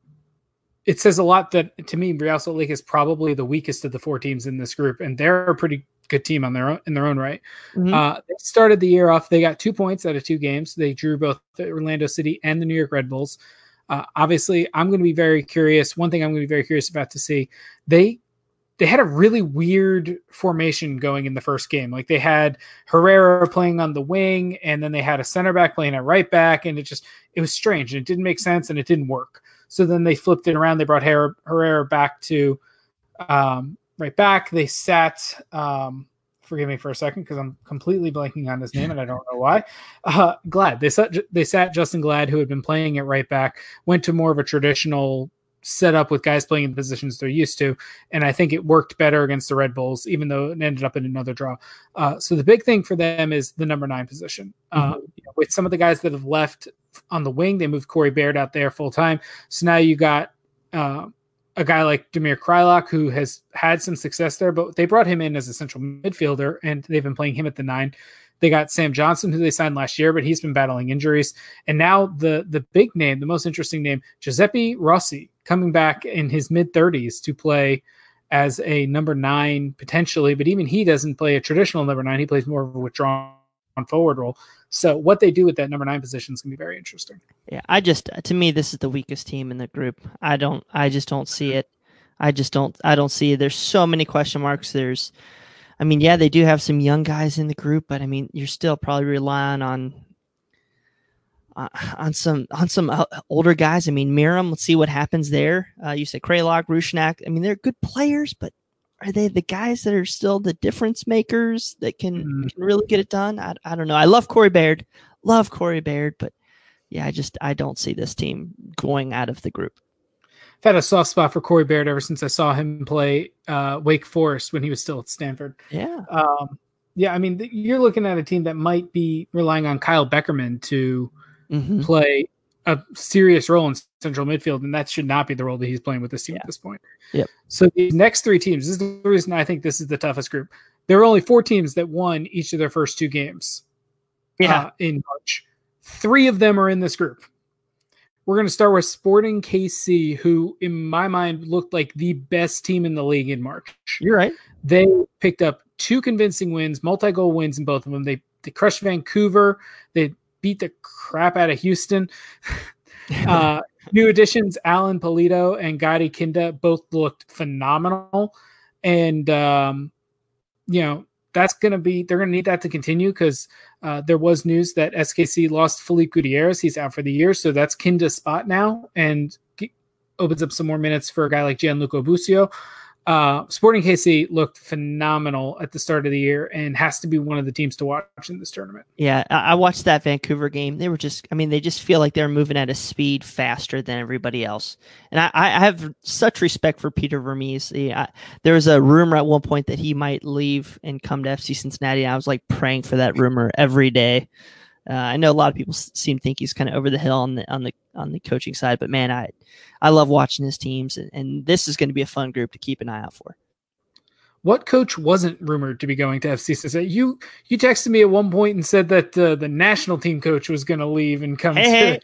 It says a lot that, to me, Real Salt Lake is probably the weakest of the 4 teams in this group, and they're a pretty good team in their own right. Mm-hmm. They started the year off. They got 2 points out of 2 games. They drew both the Orlando City and the New York Red Bulls. Obviously, I'm going to be very curious. One thing I'm going to be very curious about to see, they had a really weird formation going in the first game. Like, they had Herrera playing on the wing, and then they had a center back playing at right back, and it was strange. It didn't make sense, and it didn't work. So then they flipped it around. They brought Herrera back to right back. They sat, forgive me for a second because I'm completely blanking on his name and I don't know why. Glad. They sat Justin Glad, who had been playing at right back, went to more of a traditional setup with guys playing in the positions they're used to. And I think it worked better against the Red Bulls, even though it ended up in another draw. So the big thing for them is the number 9 position. With some of the guys that have left on the wing, they moved Corey Baird out there full time. So now you got a guy like Damir Kreilach, who has had some success there, but they brought him in as a central midfielder, and they've been playing him at the 9. They got Sam Johnson, who they signed last year, but he's been battling injuries. And now the big name, the most interesting name, Giuseppe Rossi, coming back in his mid-30s to play as a number 9 potentially, but even he doesn't play a traditional number 9. He plays more of a withdrawn forward role. So what they do with that number 9 position is going to be very interesting. Yeah, to me, this is the weakest team in the group. I just don't see it. I don't see it. There's so many question marks. They do have some young guys in the group, but I mean, you're still probably relying on some older guys. I mean, Miram, let's see what happens there. You said Kreilach, Rusnak. I mean, they're good players, but are they the guys that are still the difference makers that can really get it done? I don't know. I love Corey Baird, but yeah, I don't see this team going out of the group. I've had a soft spot for Corey Baird ever since I saw him play Wake Forest when he was still at Stanford. Yeah. I mean, you're looking at a team that might be relying on Kyle Beckerman to play a serious role in central midfield, and that should not be the role that he's playing with this team at this point. Yep. So these next 3 teams, this is the reason I think this is the toughest group. There are only 4 teams that won each of their first 2 games in March. 3 of them are in this group. We're going to start with Sporting KC, who in my mind looked like the best team in the league in March. You're right. They picked up 2 convincing wins, multi-goal wins in both of them. They crushed Vancouver. They beat the crap out of Houston. New additions, Alan Polito and Gadi Kinda, both looked phenomenal. And, they're going to need that to continue because there was news that SKC lost Felipe Gutierrez. He's out for the year. So that's Kinda's spot now and opens up some more minutes for a guy like Gianluca Busio. Sporting KC looked phenomenal at the start of the year and has to be one of the teams to watch in this tournament. Yeah, I watched that Vancouver game. They were they just feel like they're moving at a speed faster than everybody else. And I have such respect for Peter Vermes. There was a rumor at one point that he might leave and come to FC Cincinnati. I was like praying for that rumor every day. I know a lot of people seem to think he's kind of over the hill on the coaching side, but man, I love watching his teams, and this is going to be a fun group to keep an eye out for. What coach wasn't rumored to be going to FC Cincinnati? You texted me at one point and said that the national team coach was going to leave and come. Hey,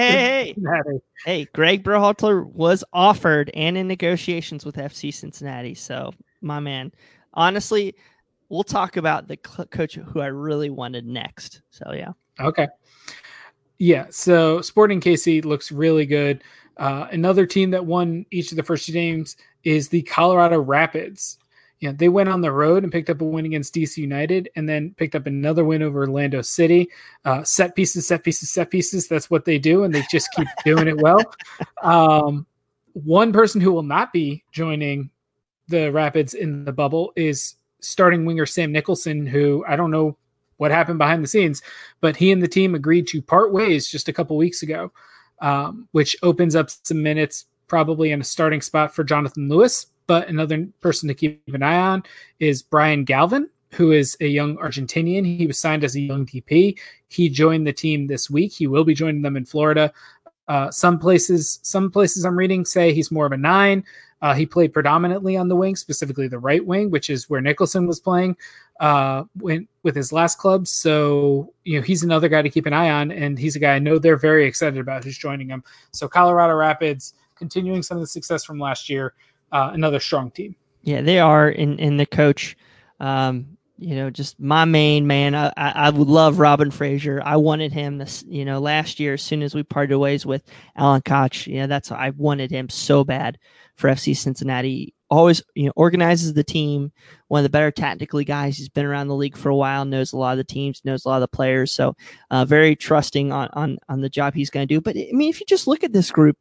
Greg Berhalter was offered and in negotiations with FC Cincinnati. So, my man, honestly, we'll talk about the coach who I really wanted next. So, yeah. Okay. Yeah. So Sporting KC looks really good. Another team that won each of the first two games is the Colorado Rapids. You know, they went on the road and picked up a win against DC United and then picked up another win over Orlando City. Set pieces. That's what they do, and they just keep doing it well. One person who will not be joining the Rapids in the bubble is starting winger Sam Nicholson, who I don't know what happened behind the scenes, but he and the team agreed to part ways just a couple weeks ago, which opens up some minutes probably in a starting spot for Jonathan Lewis. But another person to keep an eye on is Brian Galvin, who is a young Argentinian. He was signed as a young DP. He joined the team this week. He will be joining them in Florida. Some places I'm reading say he's more of a 9. He played predominantly on the wing, specifically the right wing, which is where Nicholson was playing with his last club. So, you know, he's another guy to keep an eye on, and he's a guy I know they're very excited about who's joining him. So Colorado Rapids continuing some of the success from last year, another strong team. Yeah, they are in the coach. Just my main man. I would love Robin Fraser. I wanted him last year as soon as we parted ways with Alan Koch. Yeah, I wanted him so bad for FC Cincinnati. Always, organizes the team. One of the better tactically guys. He's been around the league for a while, knows a lot of the teams, knows a lot of the players. So, very trusting on the job he's going to do. But I mean, if you just look at this group,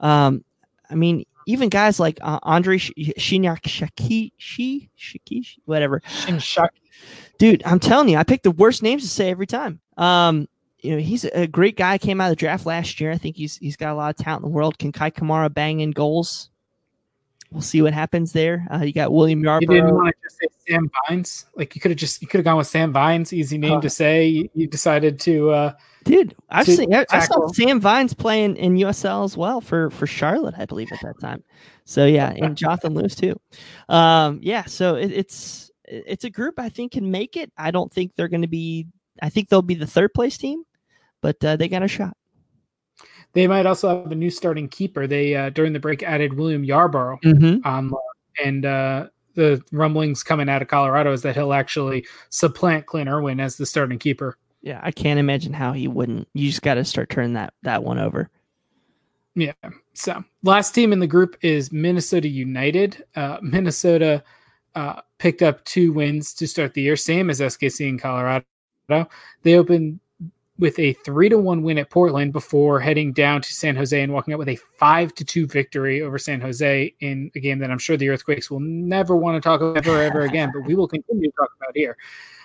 even guys like Andre Shinyaki, whatever. Dude, I'm telling you, I pick the worst names to say every time. He's a great guy. Came out of the draft last year. I think he's got a lot of talent in the world. Can Kai Kamara bang in goals? We'll see what happens there. You got William Yarbrough. You didn't want to just say Sam Vines? Like you could have gone with Sam Vines. Easy name to say. You decided to. Dude, I saw Sam Vines playing in USL as well for Charlotte, I believe, at that time. So yeah, and Jonathan Lewis too. So it's a group I think can make it. I don't think they're going to be. I think they'll be the third place team, but they got a shot. They might also have a new starting keeper. They during the break added William Yarbrough, and the rumblings coming out of Colorado is that he'll actually supplant Clint Irwin as the starting keeper. Yeah, I can't imagine how he wouldn't. You just got to start turning that one over. Yeah. So last team in the group is Minnesota United. Minnesota picked up 2 wins to start the year, same as SKC in Colorado. They opened with a 3-1 win at Portland before heading down to San Jose and walking out with a 5-2 victory over San Jose in a game that I'm sure the Earthquakes will never want to talk about ever again, but we will continue to talk about here.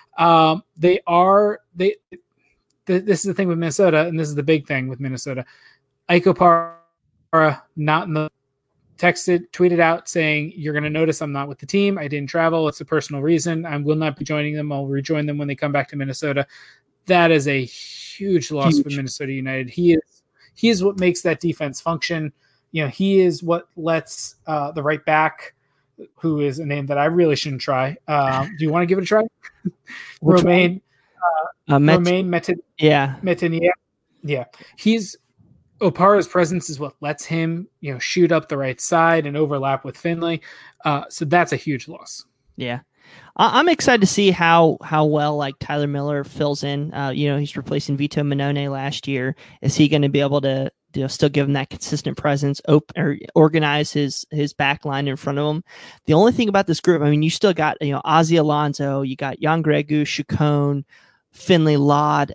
This is the thing with Minnesota, and this is the big thing with Minnesota. Ike Opara not in the tweeted out saying, "You're going to notice I'm not with the team. I didn't travel. It's a personal reason. I will not be joining them. I'll rejoin them when they come back to Minnesota." That is a huge loss for Minnesota United. He is what makes that defense function. He is what lets the right back, who is a name that I really shouldn't try. Do you want to give it a try? Romain Métanire. Yeah. Opara's presence is what lets him, shoot up the right side and overlap with Finlay. So that's a huge loss. Yeah. I'm excited to see how well like Tyler Miller fills in. He's replacing Vito Minone last year. Is he going to be able to still give him that consistent presence, or organize his back line in front of him? The only thing about this group, you still got Ozzy Alonso, you got Jan Gregu, Chacon, Finlay Laud.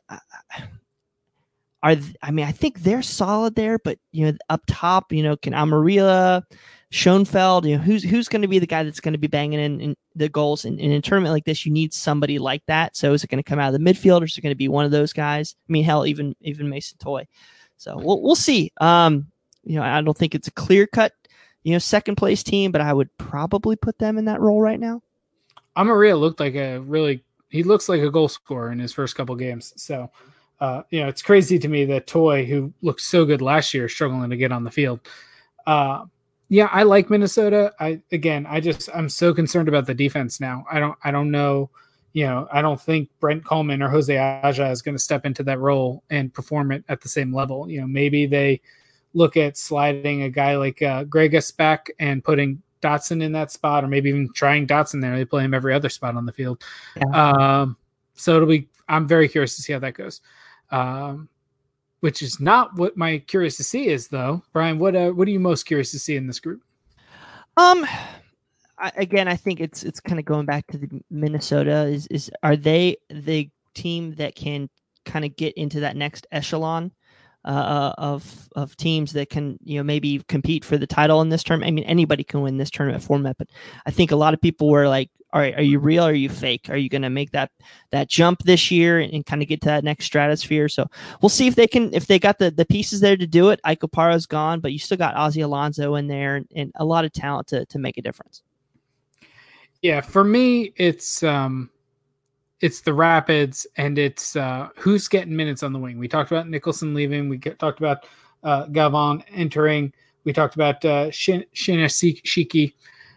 I think they're solid there, but up top, can Amarilla, Schoenfeld, who's going to be the guy that's going to be banging in the goals? And in a tournament like this, you need somebody like that. So is it going to come out of the midfield, or is it going to be one of those guys? I mean, hell, even Mason Toy. So we'll see. I don't think it's a clear cut, second place team, but I would probably put them in that role right now. Amaria looked like he looks like a goal scorer in his first couple games. So, it's crazy to me that Toy, who looked so good last year, is struggling to get on the field. I like Minnesota. I'm so concerned about the defense now. I don't know. I don't think Brent Coleman or Jose Aja is going to step into that role and perform it at the same level. Maybe they look at sliding a guy like Gregus back and putting Dotson in that spot, or maybe even trying Dotson there. They play him every other spot on the field. Yeah. So I'm very curious to see how that goes. Which is not what my curious to see is, though. Brian, what are you most curious to see in this group? I think it's kind of going back to the Minnesota. Are they the team that can kind of get into that next echelon of teams that can maybe compete for the title in this tournament? I mean, anybody can win this tournament format, but I think a lot of people were like, all right, are you real or are you fake? Are you going to make that jump this year and kind of get to that next stratosphere? So we'll see if they got the pieces there to do it. Ike Opara's gone, but you still got Ozzy Alonso in there and a lot of talent to make a difference. Yeah, for me, it's the Rapids, and it's who's getting minutes on the wing. We talked about Nicholson leaving. We talked about Galvan entering. We talked about Shinashiki,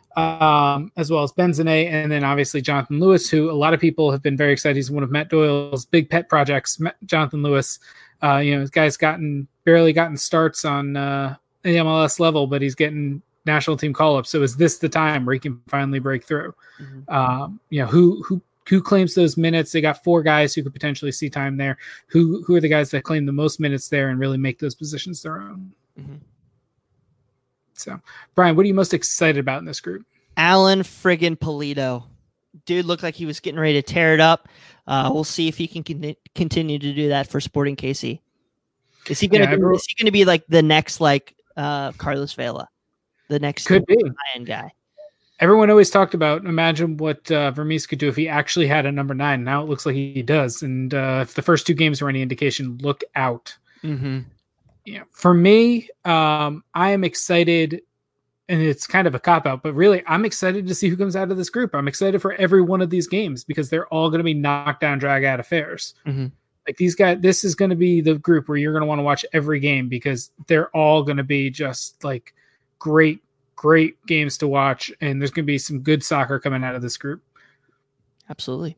as well as Benzene, and then obviously Jonathan Lewis, who a lot of people have been very excited. He's one of Matt Doyle's big pet projects. Jonathan Lewis, this guy's barely gotten starts on the MLS level, but he's getting national team call-up. So is this the time where he can finally break through? Mm-hmm. Who claims those minutes? They got 4 guys who could potentially see time there. Who are the guys that claim the most minutes there and really make those positions their own? Mm-hmm. So, Brian, what are you most excited about in this group? Alan friggin' Polito. Dude looked like he was getting ready to tear it up. We'll see if he can continue to do that for Sporting KC. Is he going to be like the next Carlos Vela? The next could be high-end guy. Everyone always talked about, imagine what Vermes could do if he actually had a number 9. Now it looks like he does. And if the first 2 games were any indication, look out. Mm-hmm. For me, I am excited, and it's kind of a cop-out, but really, I'm excited to see who comes out of this group. I'm excited for every one of these games because they're all going to be knockdown, drag-out affairs. Mm-hmm. Like these guys, this is going to be the group where you're going to want to watch every game because they're all going to be just like great games to watch, and there's going to be some good soccer coming out of this group. Absolutely.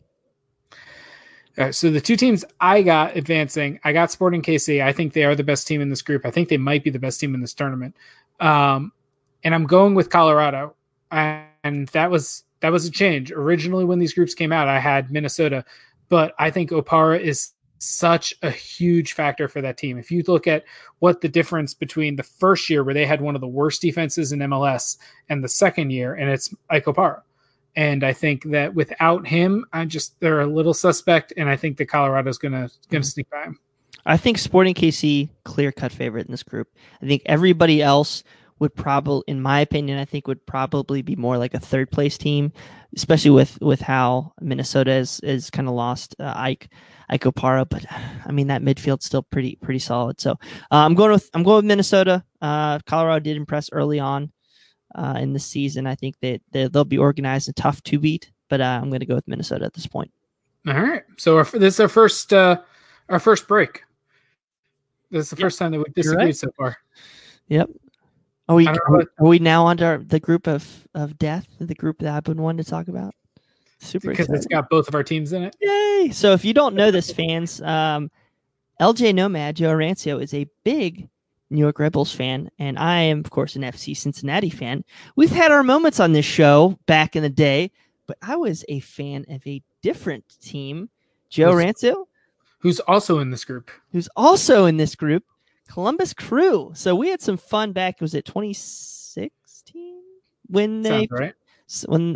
All right, so the 2 teams I got advancing, I got Sporting KC. I think they are the best team in this group. I think they might be the best team in this tournament. And I'm going with Colorado. And that was a change. Originally, when these groups came out, I had Minnesota, but I think Opara is such a huge factor for that team. If you look at what the difference between the first year where they had one of the worst defenses in MLS and the second year, and it's Ike Opara. And I think that without him, they're a little suspect, and I think that Colorado's gonna sneak by him. I think Sporting KC clear-cut favorite in this group. I think everybody else would probably, in my opinion, would probably be more like a third-place team, especially with how Minnesota is kind of lost Ike Opara, but I mean that midfield's still pretty solid. So I'm going with Minnesota. Colorado did impress early on in the season. I think that they'll be organized and tough to beat, but I'm going to go with Minnesota at this point. All right. So this is our first break. This is the first time that we've disagreed so far. Yep. Are we now under the group of death? The group that I've been wanting to talk about. Super because excited. It's got both of our teams in it. Yay! So if you don't know this, fans, LJ Nomad Joe Rancio is a big New York Red Bulls fan, and I am, of course, an FC Cincinnati fan. We've had our moments on this show back in the day, but I was a fan of a different team, Joe Rancio, who's also in this group. Columbus Crew. So we had some fun back. Was it 2016 when they right. when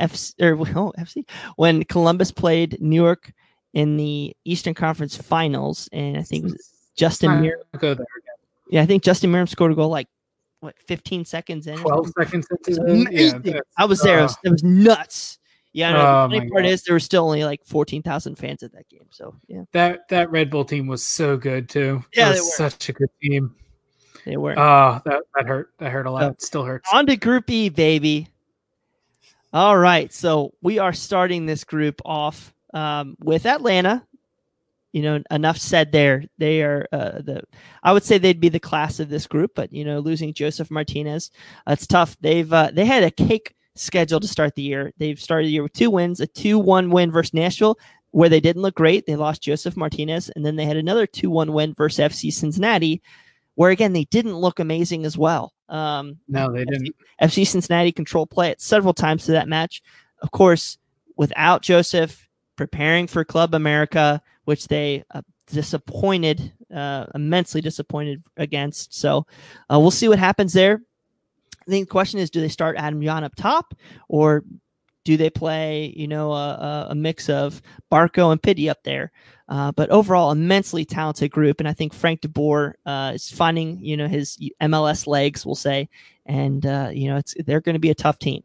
when Columbus played New York in the Eastern Conference Finals, and I think it was Justin Meram. Go there again. Yeah, I think Justin Meram scored a goal like 15 seconds in. 12 seconds into amazing. Yeah, I was there. It was nuts. Yeah, no, the funny part is there were still only like 14,000 fans at that game. So yeah, that Red Bull team was so good too. Yeah, they were such a good team. They were. Oh, that hurt. That hurt a lot. It still hurts. On to Group E, baby. All right, so we are starting this group off with Atlanta. Enough said there. They are I would say they'd be the class of this group, but losing Josef Martinez, it's tough. They had a cake schedule to start the year. They've started the year with 2 wins, a 2-1 win versus Nashville, where they didn't look great. They lost Josef Martinez, and then they had another 2-1 win versus FC Cincinnati, where again they didn't look amazing as well. No, they didn't. FC Cincinnati controlled play at several times to that match. Of course, without Josef, preparing for Club America, which they immensely disappointed against. So we'll see what happens there. I think the question is, do they start Adam Jahn up top, or do they play, a mix of Barco and Pity up there? But overall, immensely talented group, and I think Frank de Boer is finding, his MLS legs, we'll say, and they're going to be a tough team.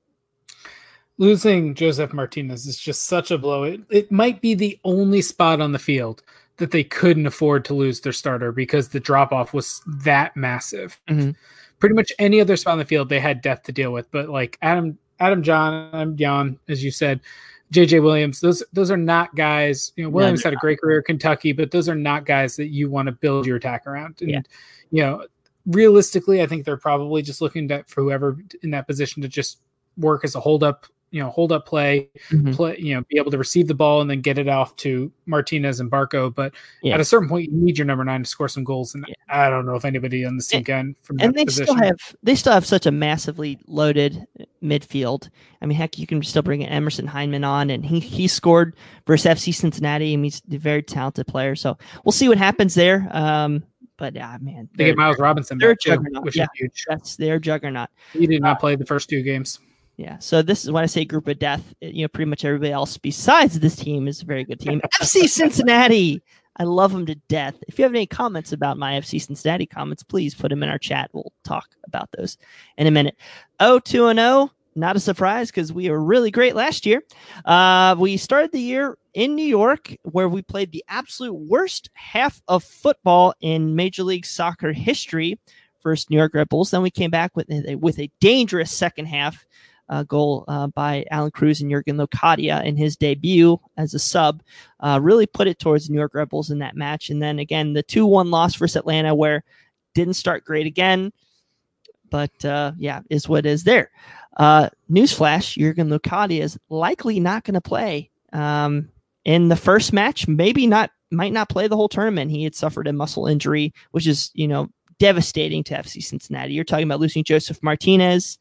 Losing Josef Martinez is just such a blow. It might be the only spot on the field that they couldn't afford to lose their starter because the drop-off was that massive. Mm-hmm. Pretty much any other spot on the field, they had depth to deal with. But like Adam Jahn, as you said, JJ Williams, those are not guys. Williams had a great career at Kentucky, but those are not guys that you want to build your attack around. And, realistically, I think they're probably just looking for whoever in that position to just work as a hold up play, be able to receive the ball and then get it off to Martinez and Barco. But at a certain point, you need your number 9 to score some goals. And I don't know if anybody on this team can from that position. They still have such a massively loaded midfield. I mean, heck, you can still bring Emerson Heineman on, and he scored versus FC Cincinnati. I mean, he's a very talented player. So we'll see what happens there. But man, they get Miles Robinson back too, which is huge. That's their juggernaut. He did not play the first 2 games. Yeah, so this is when I say group of death. Pretty much everybody else besides this team is a very good team. FC Cincinnati, I love them to death. If you have any comments about my FC Cincinnati comments, please put them in our chat. We'll talk about those in a minute. 0-2-0, not a surprise because we were really great last year. We started the year in New York, where we played the absolute worst half of football in Major League Soccer history versus New York Red Bulls. Then we came back with a dangerous second half. Goal by Alan Cruz and Jurgen Locadia in his debut as a sub, really put it towards the New York Red Bulls in that match. And then again, the 2-1 loss versus Atlanta, where didn't start great again, but is what is there. Newsflash, Jurgen Locadia is likely not going to play in the first match. Might not play the whole tournament. He had suffered a muscle injury, which is, devastating to FC Cincinnati. You're talking about losing Josef Martinez.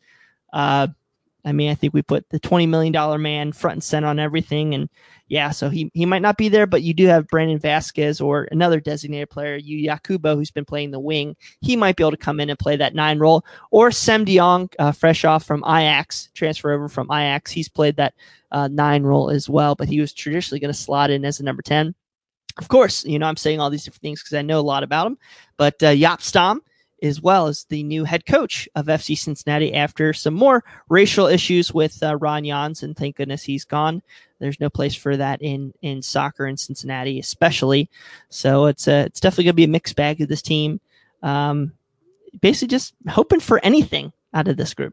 I think we put the $20 million man front and center on everything. And so he might not be there, but you do have Brandon Vasquez or another designated player, Yu Yakubo, who's been playing the wing. He might be able to come in and play that 9 role. Or Sem de Jong, fresh off from Ajax, transfer over from Ajax. He's played that 9 role as well, but he was traditionally going to slot in as a number 10. Of course, I'm saying all these different things because I know a lot about him, but Jaap Stam, as well as the new head coach of FC Cincinnati after some more racial issues with Ron Jans, and thank goodness he's gone. There's no place for that in soccer in Cincinnati, especially. So it's definitely going to be a mixed bag of this team. Basically just hoping for anything out of this group.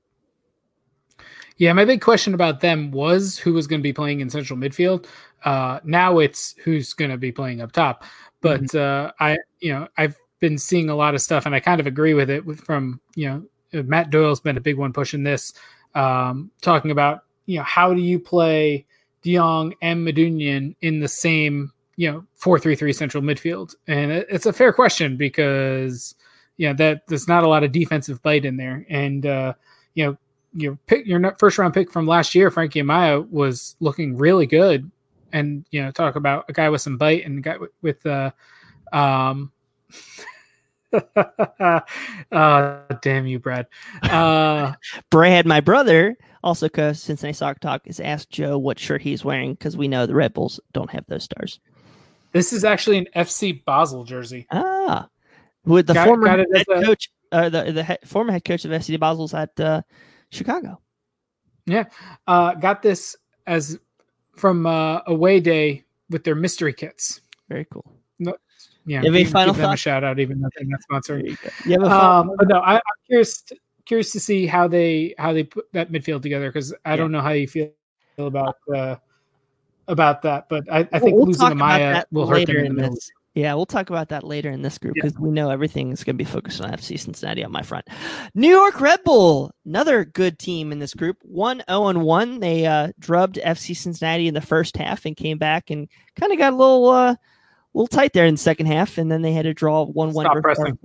Yeah, my big question about them was who was going to be playing in central midfield. Now it's who's going to be playing up top. But I've been seeing a lot of stuff, and I kind of agree with it. From Matt Doyle's been a big one pushing this, talking about how do you play De Jong and Medunjanin in the same 4-3-3 central midfield, and it's a fair question because that there's not a lot of defensive bite in there, and pick your first round pick from last year, Frankie Amaya, was looking really good, and talk about a guy with some bite and a guy with damn you, Brad. Brad, my brother, also because Cincinnati Soccer Talk, has asked Joe what shirt he's wearing because we know the Red Bulls don't have those stars. This is actually an FC Basel jersey. With the former head coach the former head coach of FCD Basel's at Chicago. Yeah, got this as from away day with their mystery kits. Very cool. No, yeah, You have a final give them a thought? shout out, even though they're not sponsoring. You have a final But no, I'm curious to see how they put that midfield together, because I don't know how you feel about that, but I think we'll losing talk about Amaya that will hurt them later in the in middle. this. Yeah, we'll talk about that later in this group because we know everything is going to be focused on FC Cincinnati on my front. New York Red Bull, another good team in this group. 1-0-1. They drubbed FC Cincinnati in the first half and came back and kind of got a little tight there in the second half, and then they had to draw 1-1. Stop pressing.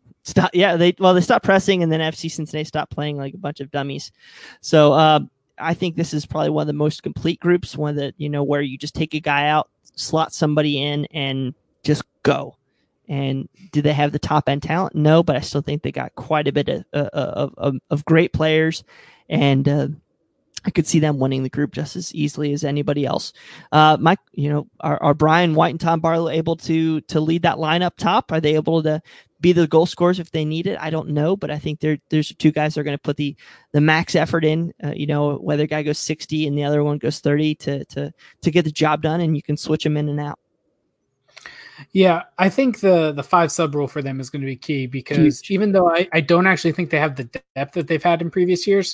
They stopped pressing, and then FC Cincinnati stopped playing like a bunch of dummies. So I think this is probably one of the most complete groups, one that where you just take a guy out, slot somebody in, and just go. And do they have the top end talent? No, but I still think they got quite a bit of great players, and I could see them winning the group just as easily as anybody else. Mike, are Brian White and Tom Barlow able to lead that line up top? Are they able to be the goal scorers if they need it? I don't know, but I think there's two guys that are going to put the max effort in. Whether a guy goes 60 and the other one goes 30 to get the job done, and you can switch them in and out. Yeah, I think the 5 sub rule for them is going to be key, because even though I don't actually think they have the depth that they've had in previous years,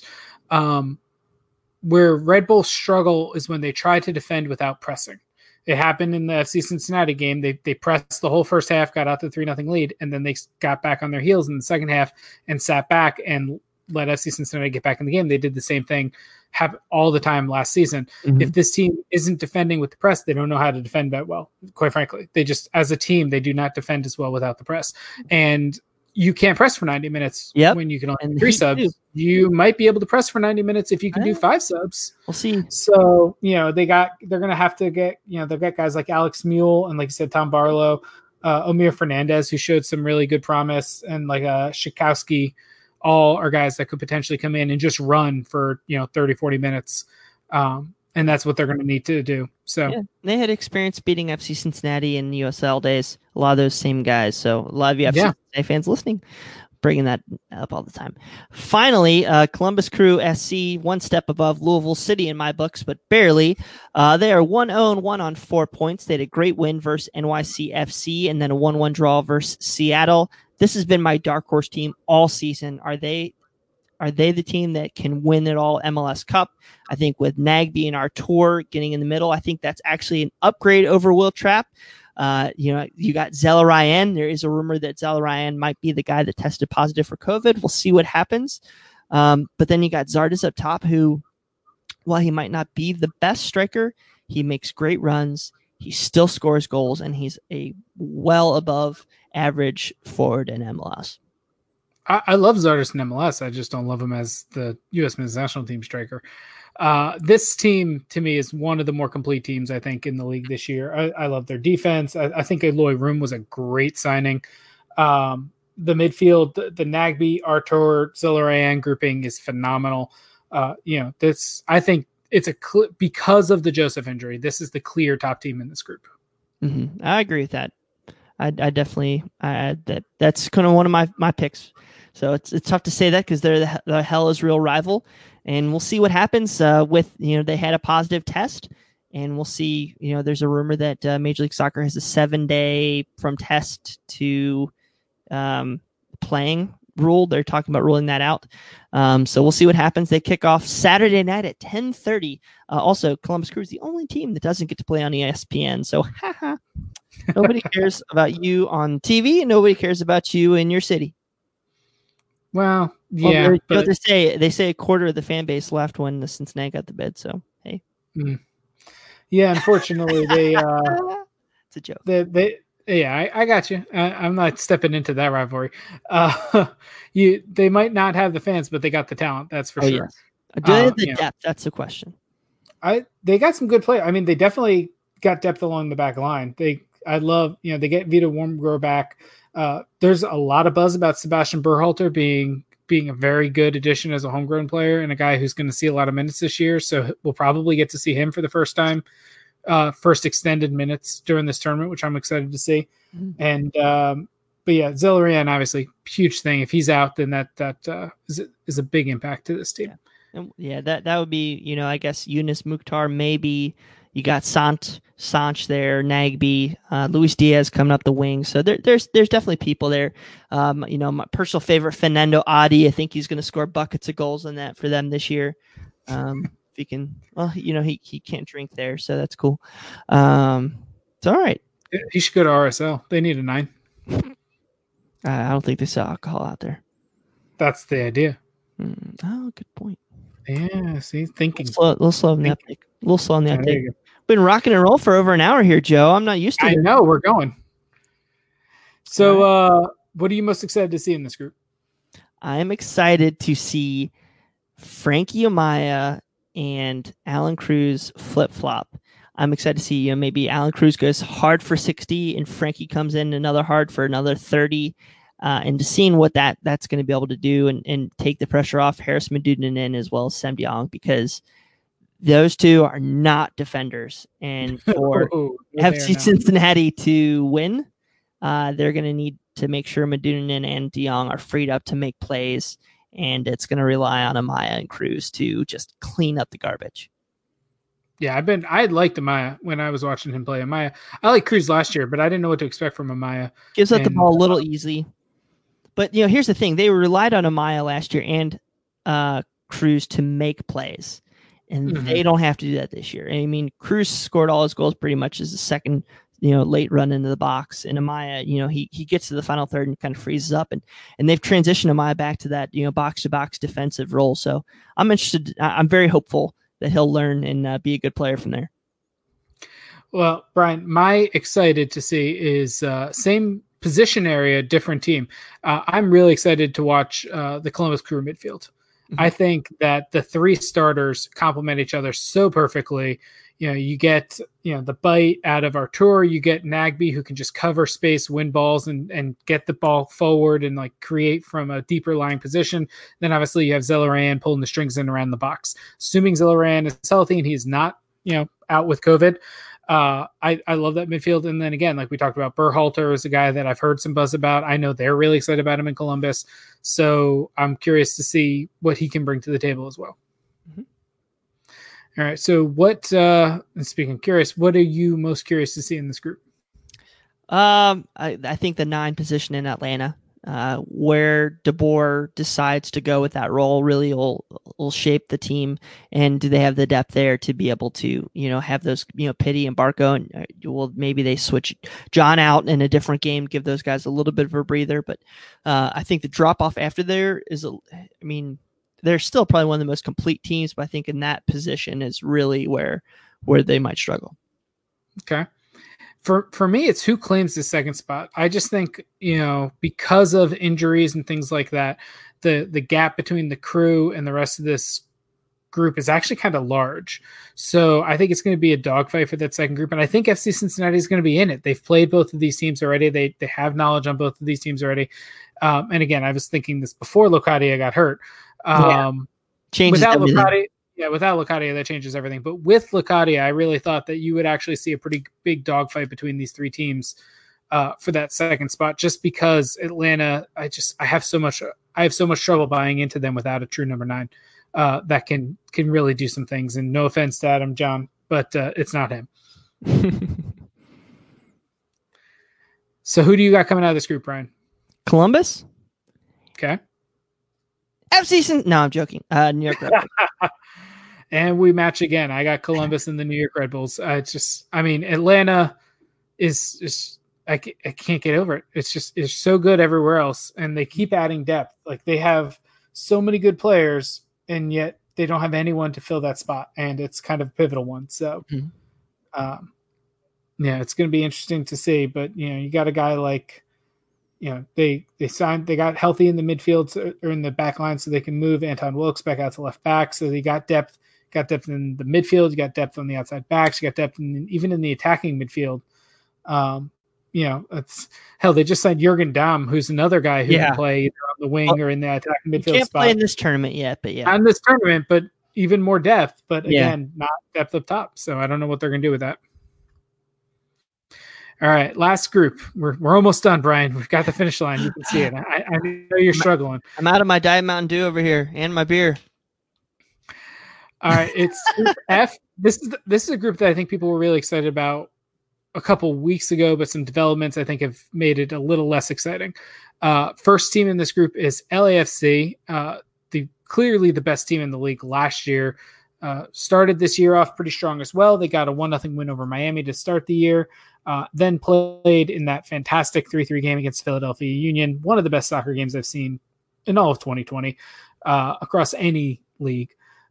where Red Bull struggle is when they try to defend without pressing. It happened in the FC Cincinnati game. They pressed the whole first half, got out the 3-0 lead, and then they got back on their heels in the second half and sat back and let FC Cincinnati get back in the game. They did the same thing all the time last season. Mm-hmm. If this team isn't defending with the press, they don't know how to defend that well. Quite frankly, they just, as a team, they do not defend as well without the press. And you can't press for 90 minutes when you can only do 3 subs. Too. You might be able to press for 90 minutes if you can do 5 subs. We'll see. So, they're going to have to get, they've got guys like Alex Mule and, like you said, Tom Barlow, Omir Fernandez, who showed some really good promise, and like Shikowski, all are guys that could potentially come in and just run for, 30, 40 minutes. And that's what they're going to need to do. So they had experience beating FC Cincinnati in USL days. A lot of those same guys. So a lot of you FC Cincinnati fans listening, bringing that up all the time. Finally, Columbus Crew SC, one step above Louisville City in my books, but barely. They are 1-0-1 on 4 points. They had a great win versus NYCFC and then a 1-1 draw versus Seattle. This has been my dark horse team all season. Are they the team that can win it all MLS Cup? I think with Nagbe and Artur getting in the middle, I think that's actually an upgrade over Will Trapp. You got Zella Ryan. There is a rumor that Zella Ryan might be the guy that tested positive for COVID. We'll see what happens. But then you got Zardes up top, who, while he might not be the best striker, he makes great runs. He still scores goals, and he's a well above average forward in MLS. I love Zardes in MLS. I just don't love him as the U.S. men's national team striker. This team, to me, is one of the more complete teams, I think, in the league this year. I love their defense. I think Eloy Room was a great signing. The midfield, the Nagbe, Artur, Zellerayan grouping is phenomenal. I think it's because of the Joseph injury, this is the clear top team in this group. Mm-hmm. I agree with that. I definitely that's kind of one of my picks. So it's tough to say that because they're the hell is real rival, and we'll see what happens with they had a positive test, and we'll see. There's a rumor that Major League Soccer has a 7-day from test to playing rule. They're talking about ruling that out. So we'll see what happens. They kick off Saturday night at 10:30. Also, Columbus Crew is the only team that doesn't get to play on ESPN. So nobody cares about you on TV, and nobody cares about you in your city. Well, yeah. But they say a quarter of the fan base left when the Cincinnati got the bid. So hey, yeah. Unfortunately, they it's a joke. I got you. I'm not stepping into that rivalry. They might not have the fans, but they got the talent. That's for sure. Yes. Do they have the depth? That's the question. They got some good players. I mean, they definitely got depth along the back line. They get Vito Wormgor back. There's a lot of buzz about Sebastian Berhalter being a very good addition as a homegrown player and a guy who's going to see a lot of minutes this year. So we'll probably get to see him for the first time, first extended minutes during this tournament, which I'm excited to see. Mm-hmm. And yeah, Zellerian obviously huge thing. If he's out, then that is a big impact to this team. Yeah, that would be, I guess Yunus Mukhtar, maybe. You got Sanch there, Nagby, Luis Diaz coming up the wing. So there's definitely people there. My personal favorite, Fernando Adi. I think he's going to score buckets of goals on that for them this year. If he can, well, he can't drink there, so that's cool. It's all right. He should go to RSL. They need a 9. I don't think they sell alcohol out there. That's the idea. Oh, good point. Yeah, see, thinking. A little slow on the uptake. A little slow on the uptake. Been rocking and roll for over an hour here, Joe. I'm not used to it. I know, we're going. So, what are you most excited to see in this group? I'm excited to see Frankie Amaya and Alan Cruz flip-flop. I'm excited to see, maybe Alan Cruz goes hard for 60 and Frankie comes in another hard for another 30. And to seeing what that's going to be able to do and take the pressure off Harris Medunjanin as well as Sem Diong, because those two are not defenders. And for FC Cincinnati to win, they're going to need to make sure Medunjanin and Diong are freed up to make plays. And it's going to rely on Amaya and Cruz to just clean up the garbage. Yeah, I liked Amaya when I was watching him play. Amaya, I liked Cruz last year, but I didn't know what to expect from Amaya. Gives up the ball a little easy. But, here's the thing. They relied on Amaya last year and Cruz to make plays. And they don't have to do that this year. I mean, Cruz scored all his goals pretty much as the second, late run into the box. And Amaya, he gets to the final third and kind of freezes up. And they've transitioned Amaya back to that, box-to-box defensive role. So I'm interested. I'm very hopeful that he'll learn and be a good player from there. Well, Brian, my excited to see is same position area, different team. I'm really excited to watch the Columbus Crew midfield. I think that the 3 starters complement each other so perfectly. You get, the bite out of Artur, you get Nagby, who can just cover space, win balls and get the ball forward and create from a deeper lying position. Then obviously you have Zellerian pulling the strings in around the box. Assuming Zellerian is healthy and he's not, out with COVID, I love that midfield. And then again, like we talked about, Berhalter is a guy that I've heard some buzz about. I know they're really excited about him in Columbus. So I'm curious to see what he can bring to the table as well. All right. So speaking of curious, what are you most curious to see in this group? I think the 9 position in Atlanta, where DeBoer decides to go with that role really will shape the team. And do they have the depth there to be able to, have those, Pitti and Barco, and maybe they switch John out in a different game, give those guys a little bit of a breather. But I think the drop off after there is, they're still probably one of the most complete teams, but I think in that position is really where they might struggle. Okay. For me, it's who claims the second spot. I just think, because of injuries and things like that, the gap between the Crew and the rest of this group is actually kind of large. So I think it's going to be a dogfight for that second group. And I think FC Cincinnati is going to be in it. They've played both of these teams already. They have knowledge on both of these teams already. And again, I was thinking this before Locadia got hurt. Changes without everything. Without Locadia, that changes everything. But with Locadia, I really thought that you would actually see a pretty big dogfight between these 3 teams for that second spot, just because Atlanta, I have so much trouble buying into them without a true number 9 that can really do some things. And no offense to Adam John, but it's not him. So who do you got coming out of this group, Brian? Columbus. Okay. No, I'm joking. New York Red Bulls. And we match again. I got Columbus and the New York Red Bulls. Atlanta is I can't get over it. It's so good everywhere else, and they keep adding depth. They have so many good players, and yet they don't have anyone to fill that spot, and it's kind of a pivotal one. So, it's going to be interesting to see. But you got a guy like, they got healthy in the midfield or in the back line, so they can move Anton Wilkes back out to left back. So they got depth. Got depth in the midfield. You got depth on the outside backs. You got depth even in the attacking midfield. It's hell. They just signed Jurgen Damm, who's another guy who can play either on the wing or in the attacking midfield can't spot. Play in this tournament yet, but not in this tournament, but even more depth. But again, not depth up top. So I don't know what they're going to do with that. All right, last group. We're almost done, Brian. We've got the finish line. You can see it. I know you're struggling. I'm out of my Diet Mountain Dew over here and my beer. All right, it's Group F. This is a group that I think people were really excited about a couple weeks ago, but some developments I think have made it a little less exciting. First team in this group is LAFC, clearly the best team in the league last year. Started this year off pretty strong as well. They got a 1-0 win over Miami to start the year. Then played in that fantastic 3-3 game against Philadelphia Union, one of the best soccer games I've seen in all of 2020 across any league.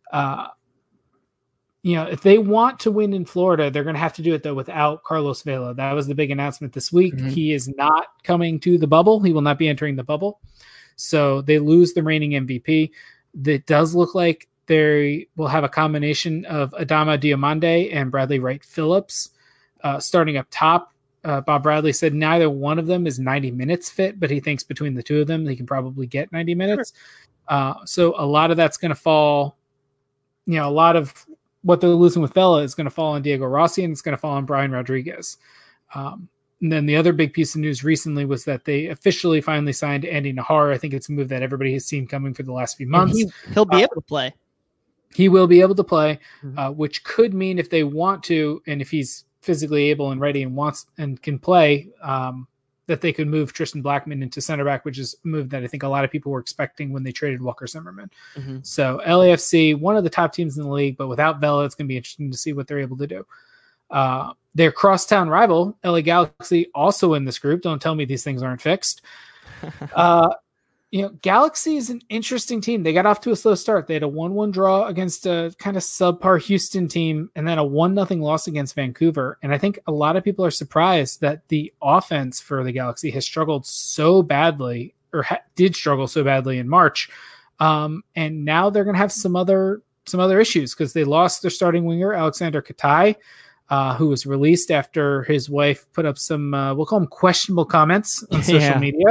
If they want to win in Florida, they're going to have to do it, though, without Carlos Vela. That was the big announcement this week. Mm-hmm. He is not coming to the bubble. He will not be entering the bubble. So they lose the reigning MVP. It does look like they will have a combination of Adama Diomande and Bradley Wright Phillips starting up top. Bob Bradley said neither one of them is 90 minutes fit, but he thinks between the two of them, they can probably get 90 minutes. Sure. So a lot of that's going to fall, a lot of what they're losing with Vela is going to fall on Diego Rossi, and it's going to fall on Brian Rodriguez. And then the other big piece of news recently was that they officially finally signed Andy Najar. I think it's a move that everybody has seen coming for the last few months. He'll be able to play. He will be able to play, which could mean if they want to, and if he's physically able and ready and wants and can play, that they could move Tristan Blackman into center back, which is a move that I think a lot of people were expecting when they traded Walker Zimmerman. Mm-hmm. So LAFC, one of the top teams in the league, but without Vela, it's going to be interesting to see what they're able to do. Their crosstown rival, LA Galaxy, also in this group. Don't tell me these things aren't fixed. Galaxy is an interesting team. They got off to a slow start. They had a 1-1 draw against a kind of subpar Houston team and then a 1-0 loss against Vancouver. And I think a lot of people are surprised that the offense for the Galaxy has struggled so badly, or did struggle so badly in March. And now they're going to have some other issues because they lost their starting winger, Alexander Katai, who was released after his wife put up some, we'll call them questionable comments on social media.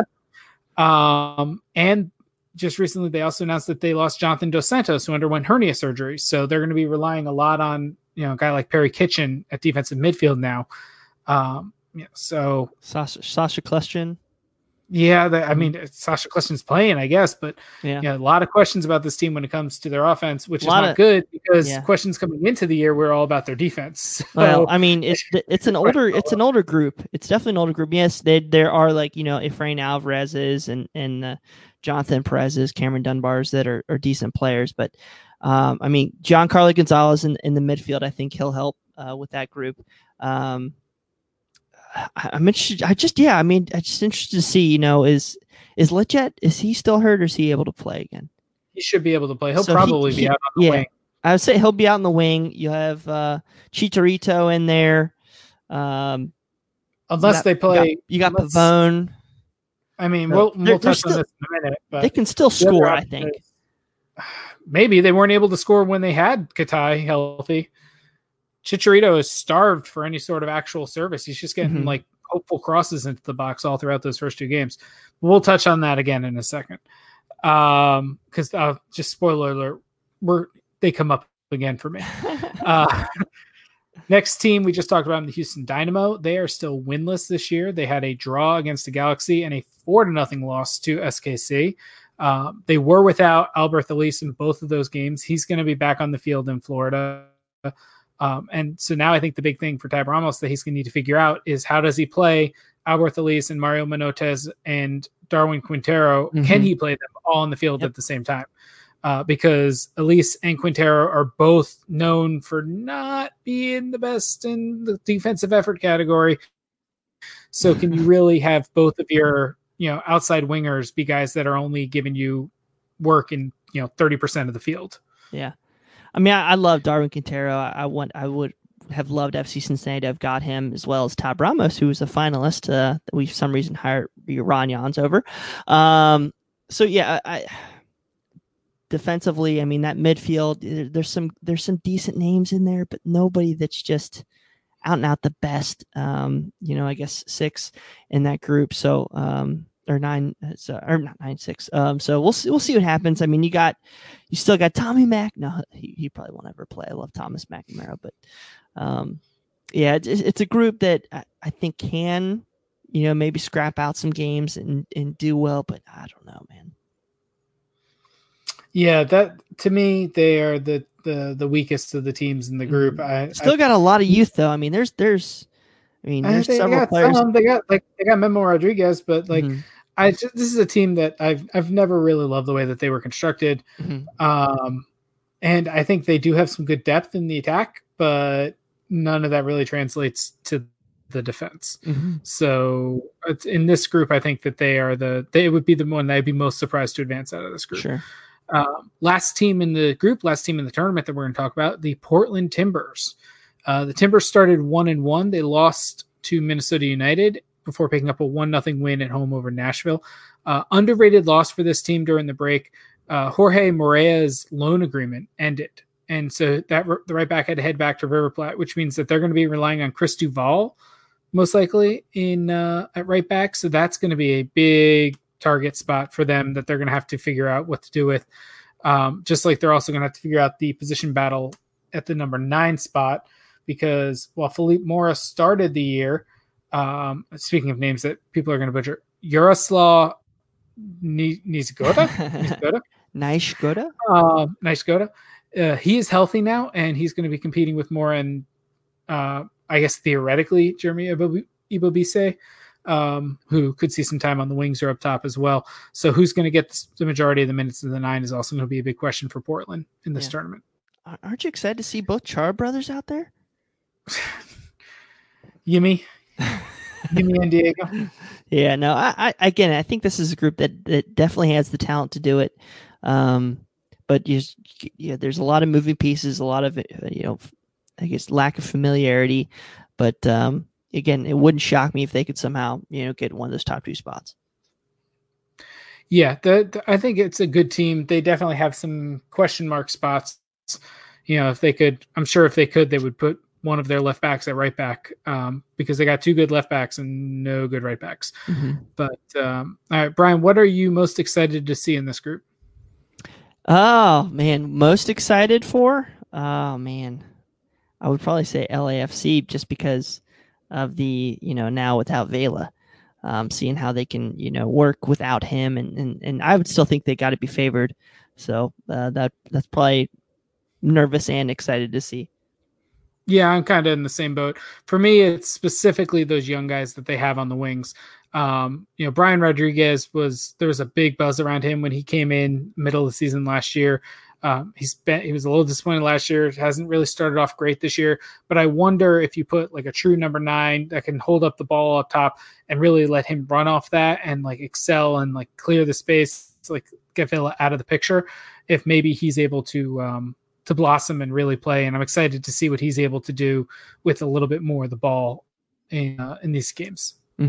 And just recently, they also announced that they lost Jonathan Dos Santos, who underwent hernia surgery. So they're going to be relying a lot on, a guy like Perry Kitchen at defensive midfield now. So Sasha Kljestan. Yeah. Sasha Kljestan's playing, I guess, but a lot of questions about this team when it comes to their offense, which is not good because questions coming into the year were all about their defense. So, well, it's an older group. It's definitely an older group. Yes, there are Efrain Alvarez's and Jonathan Perez's, Cameron Dunbar's that are decent players, but Giancarlo Gonzalez in the midfield, I think he'll help with that group. I'm interested. I'm just interested to see, is Lletget, is he still hurt or is he able to play again? He should be able to play. He'll probably be out on the wing. I would say he'll be out on the wing. You have Chicharito in there. Unless they play. You got Pavone. We'll touch on this in a minute. But they can still score, I think. Maybe they weren't able to score when they had Katai healthy. Chicharito is starved for any sort of actual service. He's just getting hopeful crosses into the box all throughout those first two games. We'll touch on that again in a second. Because just spoiler alert, they come up again for me. Next team we just talked about, the Houston Dynamo. They are still winless this year. They had a draw against the Galaxy and a 4-0 loss to SKC. They were without Albert Elise in both of those games. He's going to be back on the field in Florida. And so now I think the big thing for Tab Ramos that he's going to need to figure out is how does he play Albert Elise and Mario Menotes and Darwin Quintero? Mm-hmm. Can he play them all on the field at the same time? Because Elise and Quintero are both known for not being the best in the defensive effort category. So can you really have both of your, outside wingers be guys that are only giving you work in, 30% of the field? Yeah. I love Darwin Quintero. I would have loved FC Cincinnati to have got him, as well as Tab Ramos, who was a finalist that we for some reason hired Ron Jans over. Defensively, that midfield, there's some decent names in there, but nobody that's just out and out the best. I guess 6 in that group. So or 9, or not 9, 6. So we'll see what happens. You still got Tommy Mac. No, he probably won't ever play. I love Thomas McNamara, but it's a group that I think can, maybe scrap out some games and do well, but I don't know, man. Yeah, that to me, they are the weakest of the teams in the group. Still got a lot of youth though. I mean, there's there's they several got players. some. They got Memo Rodriguez, but like this is a team that I've never really loved the way that they were constructed. And I think they do have some good depth in the attack, but none of that really translates to the defense. So in this group, I think that they would be the one that I'd be most surprised to advance out of this group. Sure. Last team in the group, last team in the tournament that we're going to talk about, the Portland Timbers. The Timbers started 1-1. They lost to Minnesota United before picking up a 1-0 win at home over Nashville. Underrated loss for this team during the break. Jorge Morea's loan agreement ended. And so the right back had to head back to River Plate, which means that they're going to be relying on Chris Duval, most likely, at right back. So that's going to be a big target spot for them that they're going to have to figure out what to do with. Just like they're also going to have to figure out the position battle at the number 9 spot, because while Felipe Mora started the year, speaking of names that people are going to butcher, Jaroslav Niezgoda? Niezgoda. He is healthy now, and he's going to be competing with Mora and I guess theoretically Jeremy Ibobise, who could see some time on the wings or up top as well. So who's going to get the majority of the minutes in the 9 is also going to be a big question for Portland in this tournament. Aren't you excited to see both Char brothers out there? Yimmy and Diego. Yeah, no, I think this is a group that definitely has the talent to do it. But there's a lot of moving pieces, a lot of, I guess, lack of familiarity. But again, it wouldn't shock me if they could somehow, get one of those top 2 spots. Yeah, I think it's a good team. They definitely have some question mark spots. If they could, I'm sure if they could, they would put one of their left backs at right back, because they got 2 good left backs and no good right backs. But all right, Brian, what are you most excited to see in this group? Oh man, most excited for? Oh man, I would probably say LAFC, just because of the, now without Vela, seeing how they can, work without him, and I would still think they got to be favored. So that's probably nervous and excited to see. Yeah, I'm kind of in the same boat. For me, it's specifically those young guys that they have on the wings. Brian Rodriguez there was a big buzz around him when he came in middle of the season last year. He was a little disappointed last year. Hasn't really started off great this year, but I wonder if you put like a true number 9 that can hold up the ball up top and really let him run off that and like excel and like clear the space, like get Villa out of the picture, if maybe he's able to blossom and really play. And I'm excited to see what he's able to do with a little bit more of the ball in these games.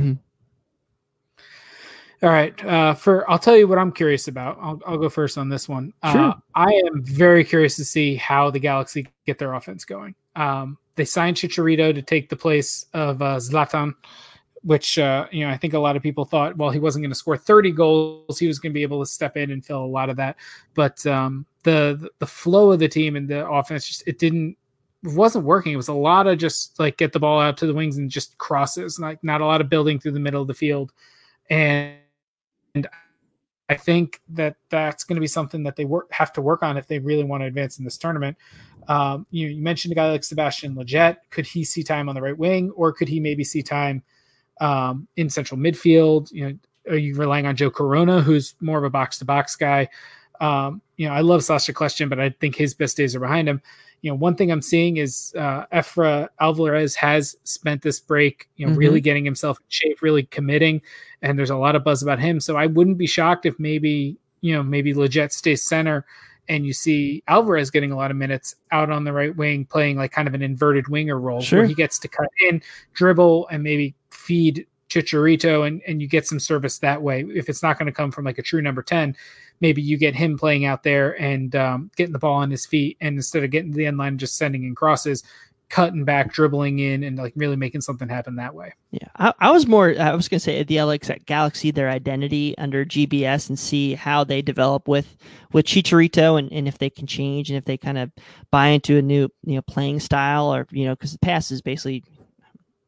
All right. I'll tell you what I'm curious about. I'll go first on this one. Sure. I am very curious to see how the Galaxy get their offense going. They signed Chicharito to take the place of Zlatan, which, I think a lot of people thought, well, he wasn't going to score 30 goals. He was going to be able to step in and fill a lot of that. But the flow of the team and the offense, it wasn't working. It was a lot of just like get the ball out to the wings and just crosses, like not a lot of building through the middle of the field. And I think that's going to be something that they have to work on if they really want to advance in this tournament. You mentioned a guy like Sebastian Lletget. Could he see time on the right wing, or could he maybe see time in central midfield? Are you relying on Joe Corona, who's more of a box-to-box guy? I love Sasha Kljestan, but I think his best days are behind him. One thing I'm seeing is Efra Alvarez has spent this break, really getting himself in shape, really committing, and there's a lot of buzz about him. So I wouldn't be shocked if maybe Lletget stays center and you see Alvarez getting a lot of minutes out on the right wing, playing like kind of an inverted winger role, where he gets to cut in, dribble, and maybe feed Chicharito, and you get some service that way. If it's not going to come from like a true number 10, maybe you get him playing out there and getting the ball on his feet, and instead of getting to the end line, just sending in crosses, cutting back, dribbling in, and like really making something happen that way. Yeah, I was going to say the LX Galaxy, their identity under GBS, and see how they develop with Chicharito, and if they can change, and if they kind of buy into a new playing style, or because the past is basically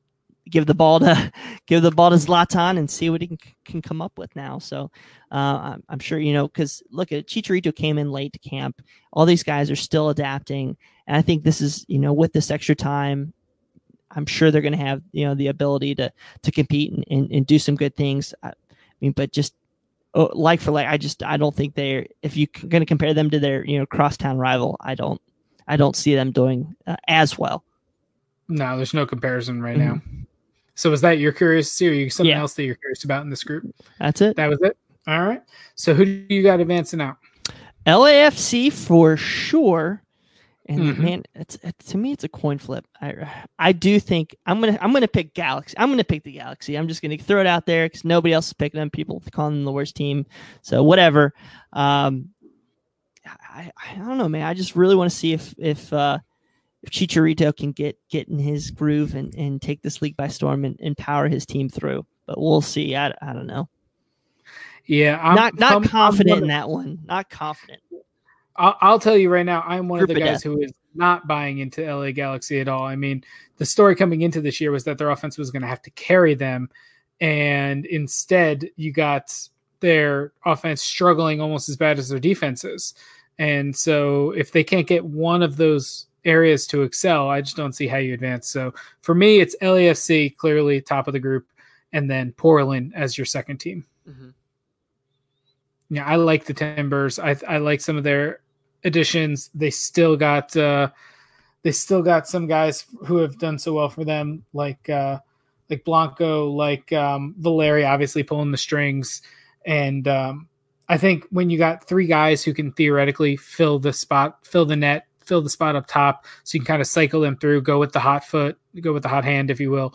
give the ball to Zlatan and see what he can come up with now. So I'm sure, because look at Chicharito came in late to camp. All these guys are still adapting. And I think this is, with this extra time, I'm sure they're going to have, the ability to compete and do some good things. I mean, but just like for like, I don't think if you're going to compare them to their, crosstown rival, I don't see them doing as well. No, there's no comparison right now. So is that you're curious to see, or you something else that you're curious about in this group? That's it. That was it. All right. So who do you got advancing out? LAFC for sure. And man, to me, it's a coin flip. I do think I'm gonna pick Galaxy. I'm gonna pick the Galaxy. I'm just gonna throw it out there because nobody else is picking them. People calling them the worst team. So whatever. I don't know, man. I just really want to see if Chicharito can get in his groove and take this league by storm and power his team through. But we'll see. I don't know. Yeah, I'm not confident in that one. Not confident. I'll tell you right now, I'm one of the guys who is not buying into LA Galaxy at all. I mean, the story coming into this year was that their offense was going to have to carry them, and instead you got their offense struggling almost as bad as their defenses. And so if they can't get one of those areas to excel, I just don't see how you advance. So for me, it's LAFC, clearly top of the group, and then Portland as your second team. Mm-hmm. Yeah, I like the Timbers. I like some of their additions. They still got some guys who have done so well for them, like Blanco, like Valeri, obviously pulling the strings. And I think when you got three guys who can theoretically fill the spot, fill the net, fill the spot up top, so you can kind of cycle them through, go with the hot foot, go with the hot hand, if you will.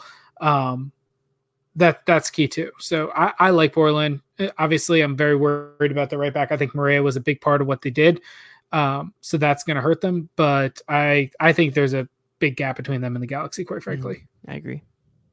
That's key too. So I like Portland. Obviously, I'm very worried about the right back. I think Maria was a big part of what they did. So that's going to hurt them. But I think there's a big gap between them and the Galaxy, quite frankly. I agree.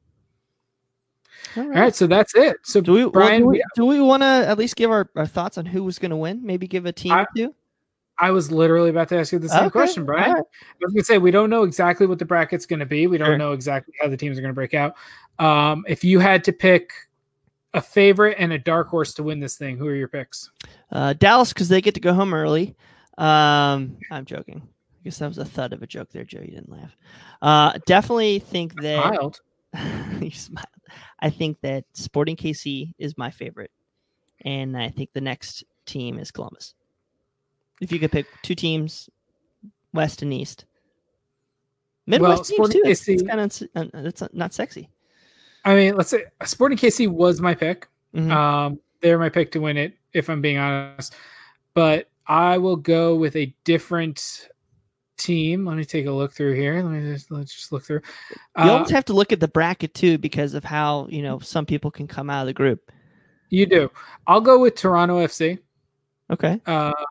All right, so that's it. So do we want to at least give our thoughts on who was going to win? Maybe give a team or two? I was literally about to ask you the same question, Brian. Right. I was going to say, we don't know exactly what the bracket's going to be. We don't know exactly how the teams are going to break out. If you had to pick a favorite and a dark horse to win this thing, who are your picks? Dallas, because they get to go home early. I'm joking. I guess that was a thud of a joke there, Joe. You didn't laugh. Definitely think that... Smiled. You smiled. I think that Sporting KC is my favorite. And I think the next team is Columbus. If you could pick two teams, West and East. Midwest teams too. It's kind of it's not sexy. I mean, let's say Sporting KC was my pick. Mm-hmm. They're my pick to win it, if I'm being honest. But I will go with a different team. Let me take a look through here. Let's just look through. You almost have to look at the bracket too, because of how some people can come out of the group. You do. I'll go with Toronto FC. Okay.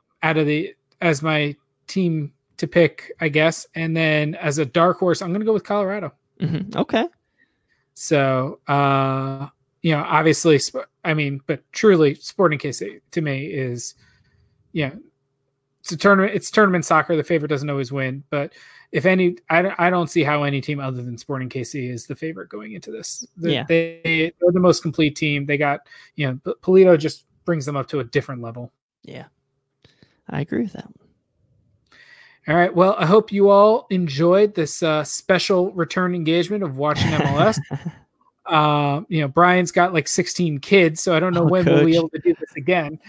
As my team to pick, I guess, and then as a dark horse, I'm going to go with Colorado. Mm-hmm. Okay. So, obviously, but truly, Sporting KC to me is, it's a tournament. It's tournament soccer. The favorite doesn't always win, but if any, I don't see how any team other than Sporting KC is the favorite going into this. They're the most complete team. They got, Polito just brings them up to a different level. Yeah. I agree with that one. All right. Well, I hope you all enjoyed this special return engagement of watching MLS. Brian's got like 16 kids, so I don't know when we'll be able to do this again.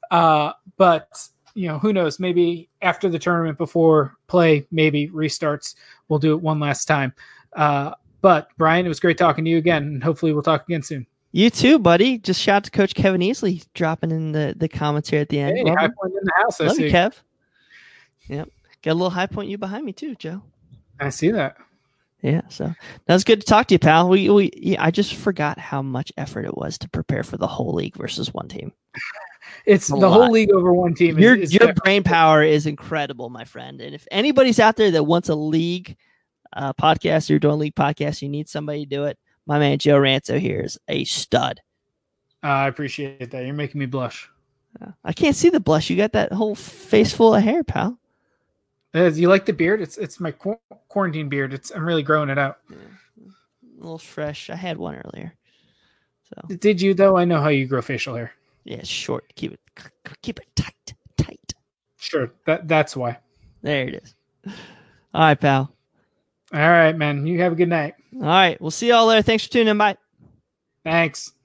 But who knows? Maybe after the tournament, before play maybe restarts, we'll do it one last time. But Brian, it was great talking to you again, and hopefully we'll talk again soon. You too, buddy. Just shout out to Coach Kevin Easley dropping in the comments here at the end. Hey, High Point in the house. Love you, Kev. Yep. Got a little High Point you behind me too, Joe. I see that. Yeah, so that was good to talk to you, pal. I just forgot how much effort it was to prepare for the whole league versus one team. It's the whole league over one team. Your brain power is incredible, my friend. And if anybody's out there that wants a league podcast, or you're doing league podcast, you need somebody to do it, my man Joe Ranzo here is a stud. I appreciate that. You're making me blush. I can't see the blush. You got that whole face full of hair, pal. You like the beard? It's my quarantine beard. I'm really growing it out. little fresh. I had one earlier. So Did you though? I know how you grow facial hair. yeah, it's short. Keep it tight. Sure, that's why. There it is. All right, pal. All right, man. You have a good night. All right, we'll see y'all there. Thanks for tuning in. Bye. Thanks.